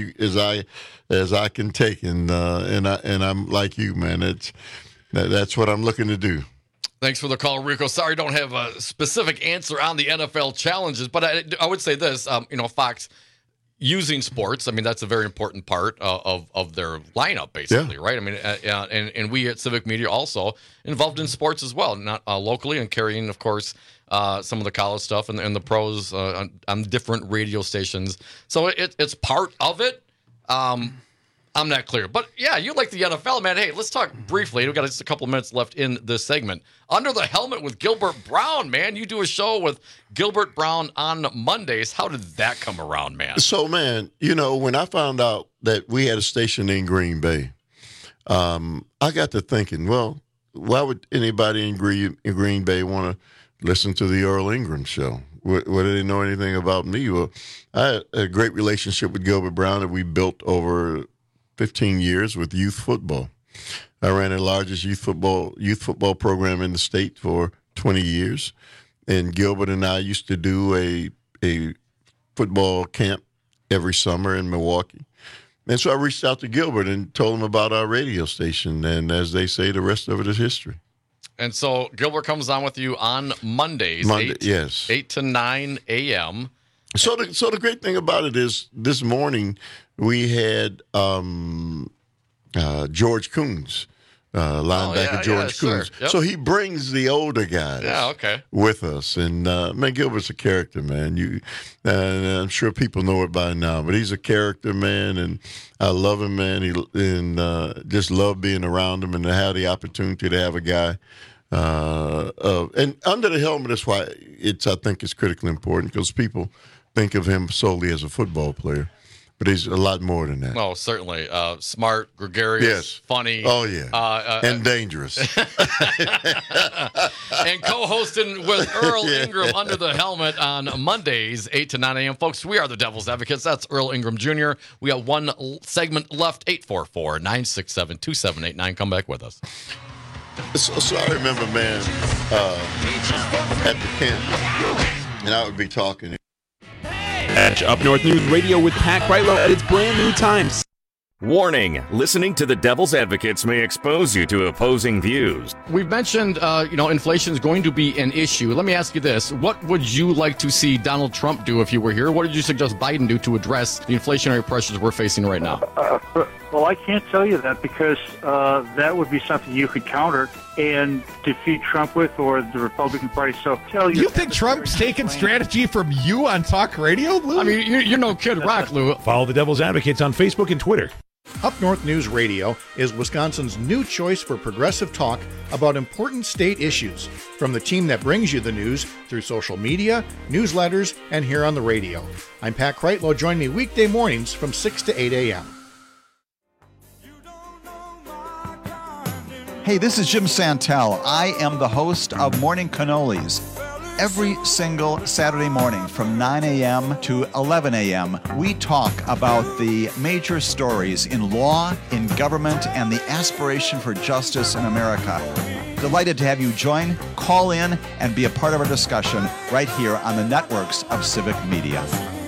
Speaker 18: I can take, and I'm like you, man. That's what I'm looking to do.
Speaker 17: Thanks for the call, Rico. Sorry, I don't have a specific answer on the NFL challenges, but I would say this: Fox using sports. I mean, that's a very important part of their lineup, basically, right? I mean, and we at Civic Media also involved in sports as well, not locally, and carrying, of course, some of the college stuff and the pros on different radio stations. So it's part of it. I'm not clear. But, yeah, you like the NFL, man. Hey, let's talk briefly. We've got just a couple of minutes left in this segment. Under the Helmet with Gilbert Brown, man. You do a show with Gilbert Brown on Mondays. How did that come around, man?
Speaker 18: So, man, when I found out that we had a station in Green Bay, I got to thinking, well, why would anybody in Green Bay want to listen to the Earl Ingram show? What do they know anything about me? Well, I had a great relationship with Gilbert Brown that we built over 15 years with youth football. I ran the largest youth football program in the state for 20 years, and Gilbert and I used to do a football camp every summer in Milwaukee. And so I reached out to Gilbert and told him about our radio station, and as they say, the rest of it is history.
Speaker 17: And so Gilbert comes on with you on Mondays, 8 to 9 a.m.
Speaker 18: So the great thing about it is this morning we had George Coons, linebacker George Coons.
Speaker 17: Sure. Yep.
Speaker 18: So he brings the older guys with us. And, man, Gilbert's a character, man. I'm sure people know it by now, but he's a character, man, and I love him, man. Just love being around him and to have the opportunity to have a guy. And Under the Helmet is why I think it's critically important, because people think of him solely as a football player. But he's a lot more than that.
Speaker 17: Oh, certainly. Smart, gregarious, funny.
Speaker 18: Oh, yeah. And dangerous.
Speaker 17: And co-hosting with Earl Ingram Under the Helmet on Mondays, 8 to 9 a.m. Folks, we are the Devil's Advocates. That's Earl Ingram Jr. We got one segment left, 844-967-2789. Come back with us.
Speaker 18: So I remember, man, at the camp, and I would be talking.
Speaker 12: Catch Up North News Radio with Pat Kreitlow at its brand new times.
Speaker 14: Warning, listening to the Devil's Advocates may expose you to opposing views.
Speaker 17: We've mentioned, inflation is going to be an issue. Let me ask you this. What would you like to see Donald Trump do if you were here? What did you suggest Biden do to address the inflationary pressures we're facing right now?
Speaker 10: Well, I can't tell you that because that would be something you could counter and defeat Trump with, or the Republican Party. So tell you.
Speaker 13: You think Trump's taking strategy from you on talk radio, Lou?
Speaker 17: I mean, you're no Kid Rock, Lou.
Speaker 13: Follow the Devil's Advocates on Facebook and Twitter.
Speaker 8: Up North News Radio is Wisconsin's new choice for progressive talk about important state issues, from the team that brings you the news through social media, newsletters, and here on the radio. I'm Pat Kreitlow. Join me weekday mornings from 6 to 8 a.m.
Speaker 15: Hey, this is Jim Santel. I am the host of Morning Cannolis. Every single Saturday morning from 9 a.m. to 11 a.m., we talk about the major stories in law, in government, and the aspiration for justice in America. Delighted to have you join, call in, and be a part of our discussion right here on the networks of Civic Media.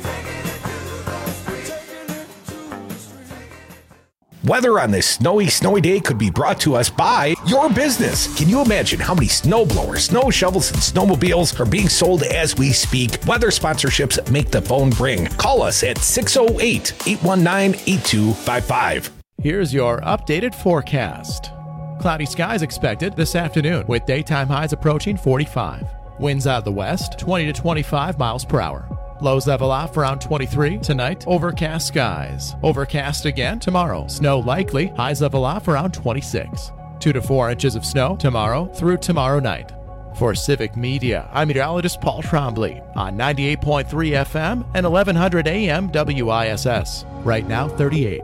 Speaker 13: Weather on this snowy day could be brought to us by your business. Can you imagine how many snow blowers, snow shovels, and snowmobiles are being sold as we speak? Weather sponsorships make the phone ring. Call us at 608-819-8255.
Speaker 16: Here's your updated forecast. Cloudy skies expected this afternoon with daytime highs approaching 45. Winds out of the west, 20 to 25 miles per hour. Lows level off around 23 tonight. Overcast skies. Overcast again tomorrow. Snow likely. Highs level off around 26. 2 to 4 inches of snow tomorrow through tomorrow night. For Civic Media, I'm meteorologist Paul Trombley on 98.3 FM and 1100 AM WISS. Right now, 38.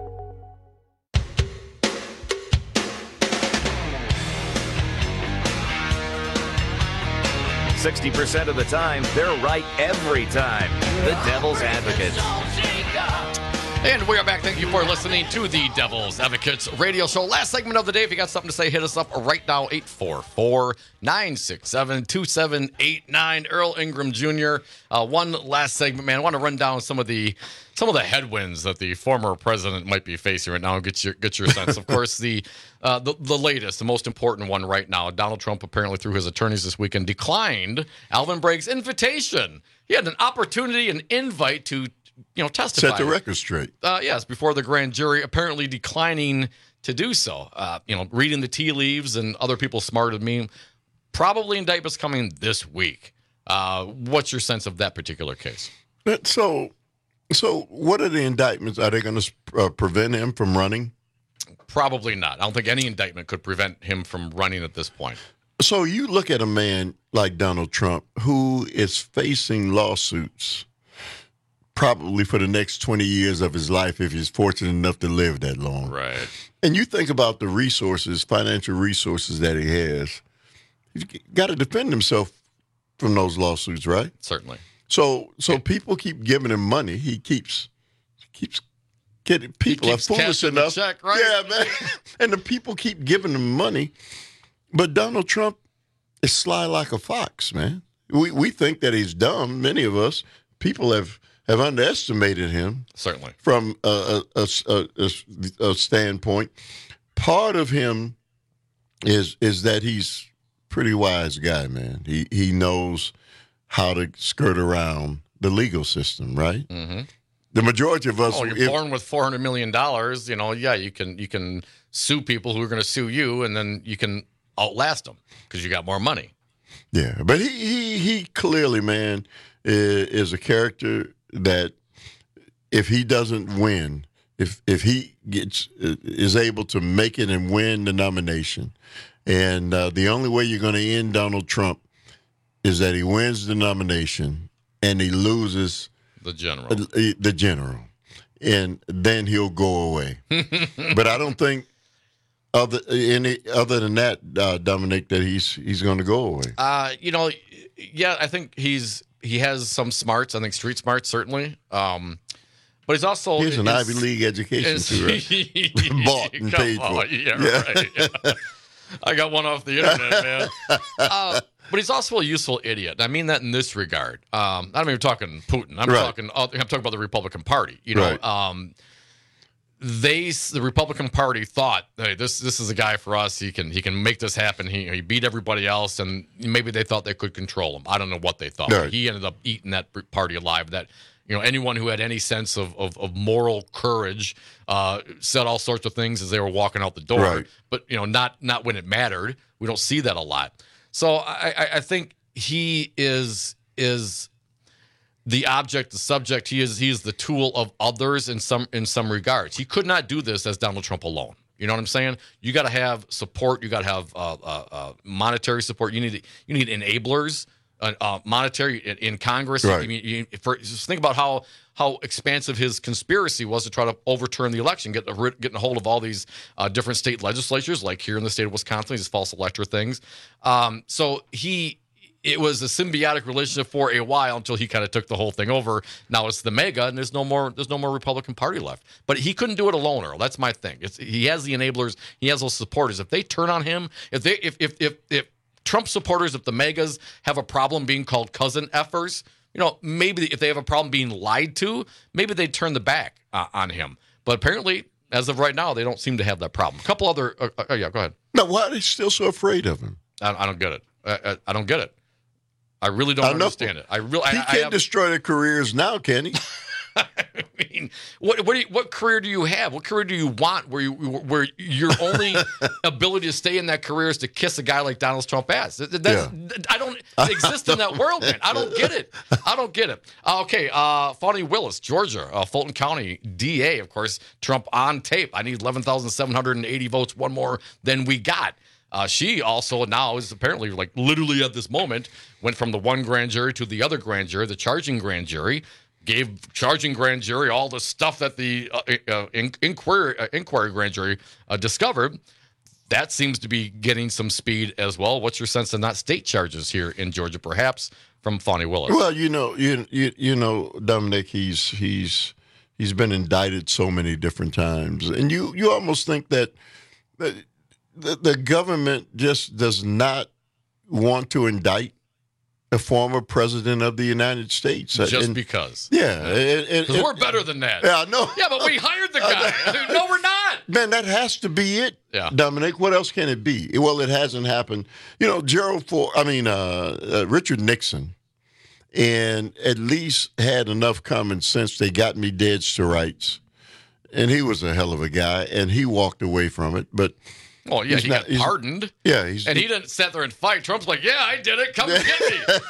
Speaker 19: %60 of the time, they're right every time. The Devil's Advocates.
Speaker 17: And we are back. Thank you for listening to the Devil's Advocates radio show. Last segment of the day. If you got something to say, hit us up right now. 844-967-2789. Earl Ingram Jr. One last segment, man. I want to run down some of the headwinds that the former president might be facing right now. Get your sense. Of course, the latest, the most important one right now. Donald Trump apparently through his attorneys this weekend declined Alvin Bragg's invitation. He had an opportunity, an invite to testify.
Speaker 18: Set the record straight.
Speaker 17: Yes, before the grand jury, apparently declining to do so. Reading the tea leaves and other people smarter than me, probably indictments coming this week. What's your sense of that particular case?
Speaker 18: So what are the indictments? Are they going to prevent him from running?
Speaker 17: Probably not. I don't think any indictment could prevent him from running at this point.
Speaker 18: So you look at a man like Donald Trump who is facing lawsuits probably for the next 20 years of his life if he's fortunate enough to live that long.
Speaker 17: Right.
Speaker 18: And you think about the resources, financial resources that he has. He's got to defend himself from those lawsuits, right?
Speaker 17: Certainly.
Speaker 18: So people keep giving him money. He keeps getting people are foolish enough.
Speaker 17: Check, right?
Speaker 18: Yeah, man. And the people keep giving him money. But Donald Trump is sly like a fox, man. We think that he's dumb. Many of us, people have underestimated him.
Speaker 17: Certainly.
Speaker 18: From a standpoint. Part of him is that he's a pretty wise guy, man. He knows how to skirt around the legal system, right?
Speaker 17: Mm-hmm.
Speaker 18: The majority of us.
Speaker 17: Oh, you're born with $400 million. You can sue people who are going to sue you, and then you can outlast them because you got more money.
Speaker 18: Yeah, but he clearly, man, is a character that if he doesn't win, if he is able to make it and win the nomination, and the only way you're going to end Donald Trump is that he wins the nomination and he loses
Speaker 17: the
Speaker 18: general, and then he'll go away. But I don't think other than that, Dominic, that he's going to go away.
Speaker 17: I think he has some smarts. I think street smarts certainly. But he's also
Speaker 18: he has an Ivy League education too, right? Bought and paid for.
Speaker 17: Yeah. Right. Yeah. I got one off the internet, man. But he's also a useful idiot. I mean that in this regard. I'm not even talking Putin. I'm talking about the Republican Party. The Republican Party thought, hey, this is a guy for us. He can make this happen. He beat everybody else, and maybe they thought they could control him. I don't know what they thought. Right. He ended up eating that party alive. That anyone who had any sense of moral courage said all sorts of things as they were walking out the door. Right. But not when it mattered. We don't see that a lot. So I think he is the object, the subject. He is the tool of others in some regards. He could not do this as Donald Trump alone. You know what I'm saying? You got to have support. You got to have monetary support. You need enablers, monetary in Congress.
Speaker 18: Right.
Speaker 17: I mean, just think about how expansive his conspiracy was to try to overturn the election, getting a hold of all these different state legislatures, like here in the state of Wisconsin, these false elector things. So it was a symbiotic relationship for a while until he kind of took the whole thing over. Now it's the mega, and there's no more Republican Party left. But he couldn't do it alone, Earl. That's my thing. He has the enablers. He has those supporters. If they turn on him, if Trump supporters, if the megas have a problem being called cousin effers, maybe if they have a problem being lied to, maybe they'd turn the back on him. But apparently, as of right now, they don't seem to have that problem. A couple other, yeah, go ahead.
Speaker 18: Now, why are they still so afraid of him?
Speaker 17: I don't get it. I don't get it. I really don't understand it.
Speaker 18: He can't destroy their careers now, can he?
Speaker 17: I mean, what career do you have? What career do you want where your only ability to stay in that career is to kiss a guy like Donald Trump ass? I don't exist in that world, man. I don't get it. Okay, Fani Willis, Georgia, Fulton County DA, of course, Trump on tape. I need 11,780 votes, one more than we got. She also now is apparently, like literally at this moment, went from the one grand jury to the other grand jury, the charging grand jury, gave charging grand jury all the stuff that the inquiry grand jury discovered. That seems to be getting some speed as well. What's your sense on that state charges here in Georgia, perhaps from Fani Willis?
Speaker 18: Well, you know, Dominic, he's been indicted so many different times, and you almost think that the government just does not want to indict a former president of the United States.
Speaker 17: Just because.
Speaker 18: Yeah.
Speaker 17: Because we're better than that.
Speaker 18: Yeah, no.
Speaker 17: Yeah, but we hired the guy. No, we're not.
Speaker 18: Man, that has to be it, Dominic. What else can it be? Well, it hasn't happened. You know, Richard Nixon, and at least had enough common sense. They got me dead to rights. And he was a hell of a guy, and he walked away from it. But
Speaker 17: oh, yeah, he got pardoned.
Speaker 18: Yeah.
Speaker 17: And he didn't sit there and fight. Trump's like, yeah, I did it. Come and get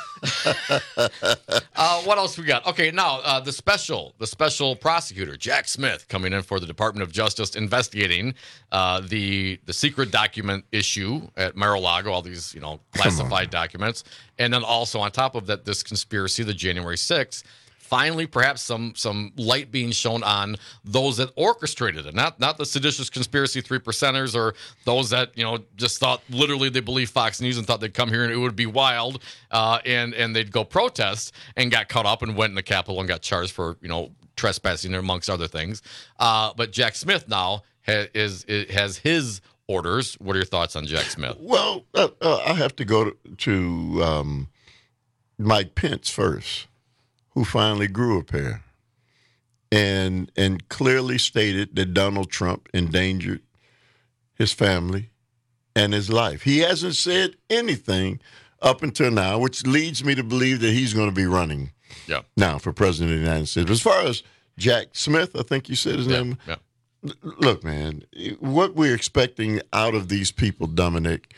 Speaker 17: me. What else we got? Okay, now the special prosecutor, Jack Smith, coming in for the Department of Justice, investigating the secret document issue at Mar-a-Lago, all these, classified documents. And then also on top of that, this conspiracy, the January 6th. Finally, perhaps some light being shown on those that orchestrated it, not the seditious conspiracy 3%ers or those that just thought literally they believed Fox News and thought they'd come here and it would be wild, and they'd go protest and got caught up and went in the Capitol and got charged for trespassing amongst other things. But Jack Smith now has his orders. What are your thoughts on Jack Smith?
Speaker 18: Well, I have to go to Mike Pence first, who finally grew a pair and clearly stated that Donald Trump endangered his family and his life. He hasn't said anything up until now, which leads me to believe that he's going to be running now for president of the United States. But as far as Jack Smith, I think you said his name.
Speaker 17: Yeah.
Speaker 18: Look, man, what we're expecting out of these people, Dominic,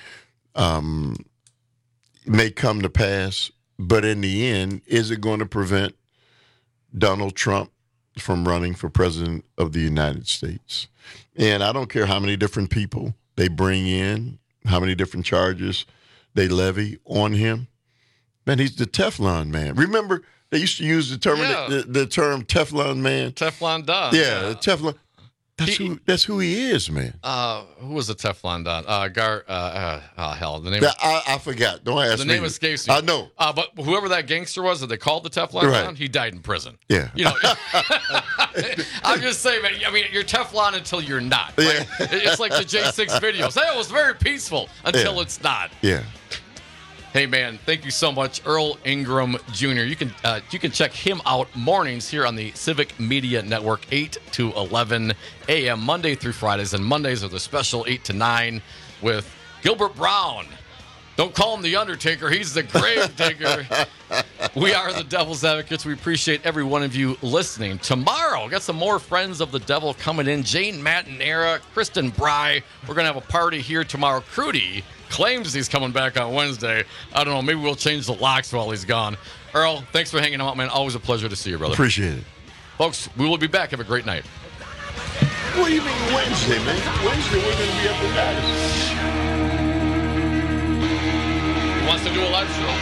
Speaker 18: may come to pass. But in the end, is it going to prevent Donald Trump from running for president of the United States? And I don't care how many different people they bring in, how many different charges they levy on him. Man, he's the Teflon man. Remember, they used to use the term Teflon man?
Speaker 17: Teflon Don.
Speaker 18: Yeah, Teflon. That's who he is, man.
Speaker 17: Who was the Teflon Don? Hell, the name.
Speaker 18: I forgot. Don't ask me.
Speaker 17: The name escapes me.
Speaker 18: I know.
Speaker 17: But whoever that gangster was that they called the Teflon Don, he died in prison.
Speaker 18: Yeah.
Speaker 17: I'm just saying, man. I mean, you're Teflon until you're not. Right? Yeah. It's like the J6 videos. Hey, it was very peaceful until it's not.
Speaker 18: Yeah.
Speaker 17: Hey, man, thank you so much, Earl Ingram Jr. You can check him out mornings here on the Civic Media Network, 8 to 11 a.m., Monday through Fridays. And Mondays are the special 8 to 9 with Gilbert Brown. Don't call him the Undertaker. He's the Grave Digger. We are the Devil's Advocates. We appreciate every one of you listening. Tomorrow, got some more Friends of the Devil coming in. Jane Matanera, Kristen Bry. We're going to have a party here tomorrow. Crudy claims he's coming back on Wednesday. I don't know. Maybe we'll change the locks while he's gone. Earl, thanks for hanging out, man. Always a pleasure to see you, brother.
Speaker 18: Appreciate it.
Speaker 17: Folks, we will be back. Have a great night.
Speaker 18: What do you mean Wednesday, man? Wednesday, we're going to be up in Madison.
Speaker 17: Who wants to do a live show?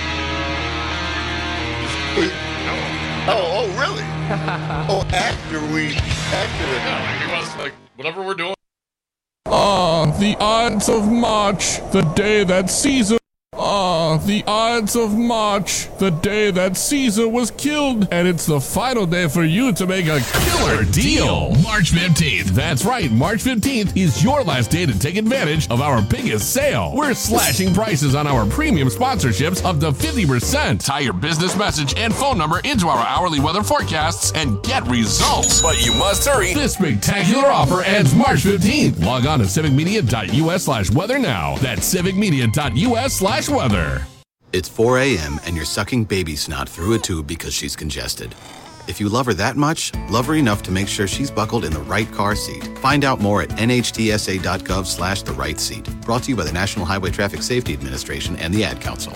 Speaker 18: Oh, really? After the...
Speaker 17: Yeah, he was like, whatever we're doing.
Speaker 1: The Ides of March, the day that Caesar... the Ides of March, the day that Caesar was killed, and it's the final day for you to make a killer deal. March 15th. That's right, March 15th is your last day to take advantage of our biggest sale. We're slashing prices on our premium sponsorships up to 50%. Tie your business message and phone number into our hourly weather forecasts and get results. But you must hurry. This spectacular offer ends March 15th. Log on to civicmedia.us/weather now. That's civicmedia.us/weather.
Speaker 2: It's 4 a.m. and you're sucking baby snot through a tube because she's congested. If you love her that much, love her enough to make sure she's buckled in the right car seat. Find out more at nhtsa.gov/the right seat. Brought to you by the National Highway Traffic Safety Administration and the Ad Council.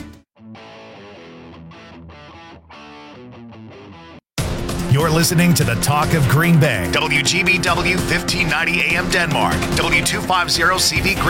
Speaker 3: You're listening to the Talk of Green Bay. WGBW 1590 AM Denmark. W250CV Green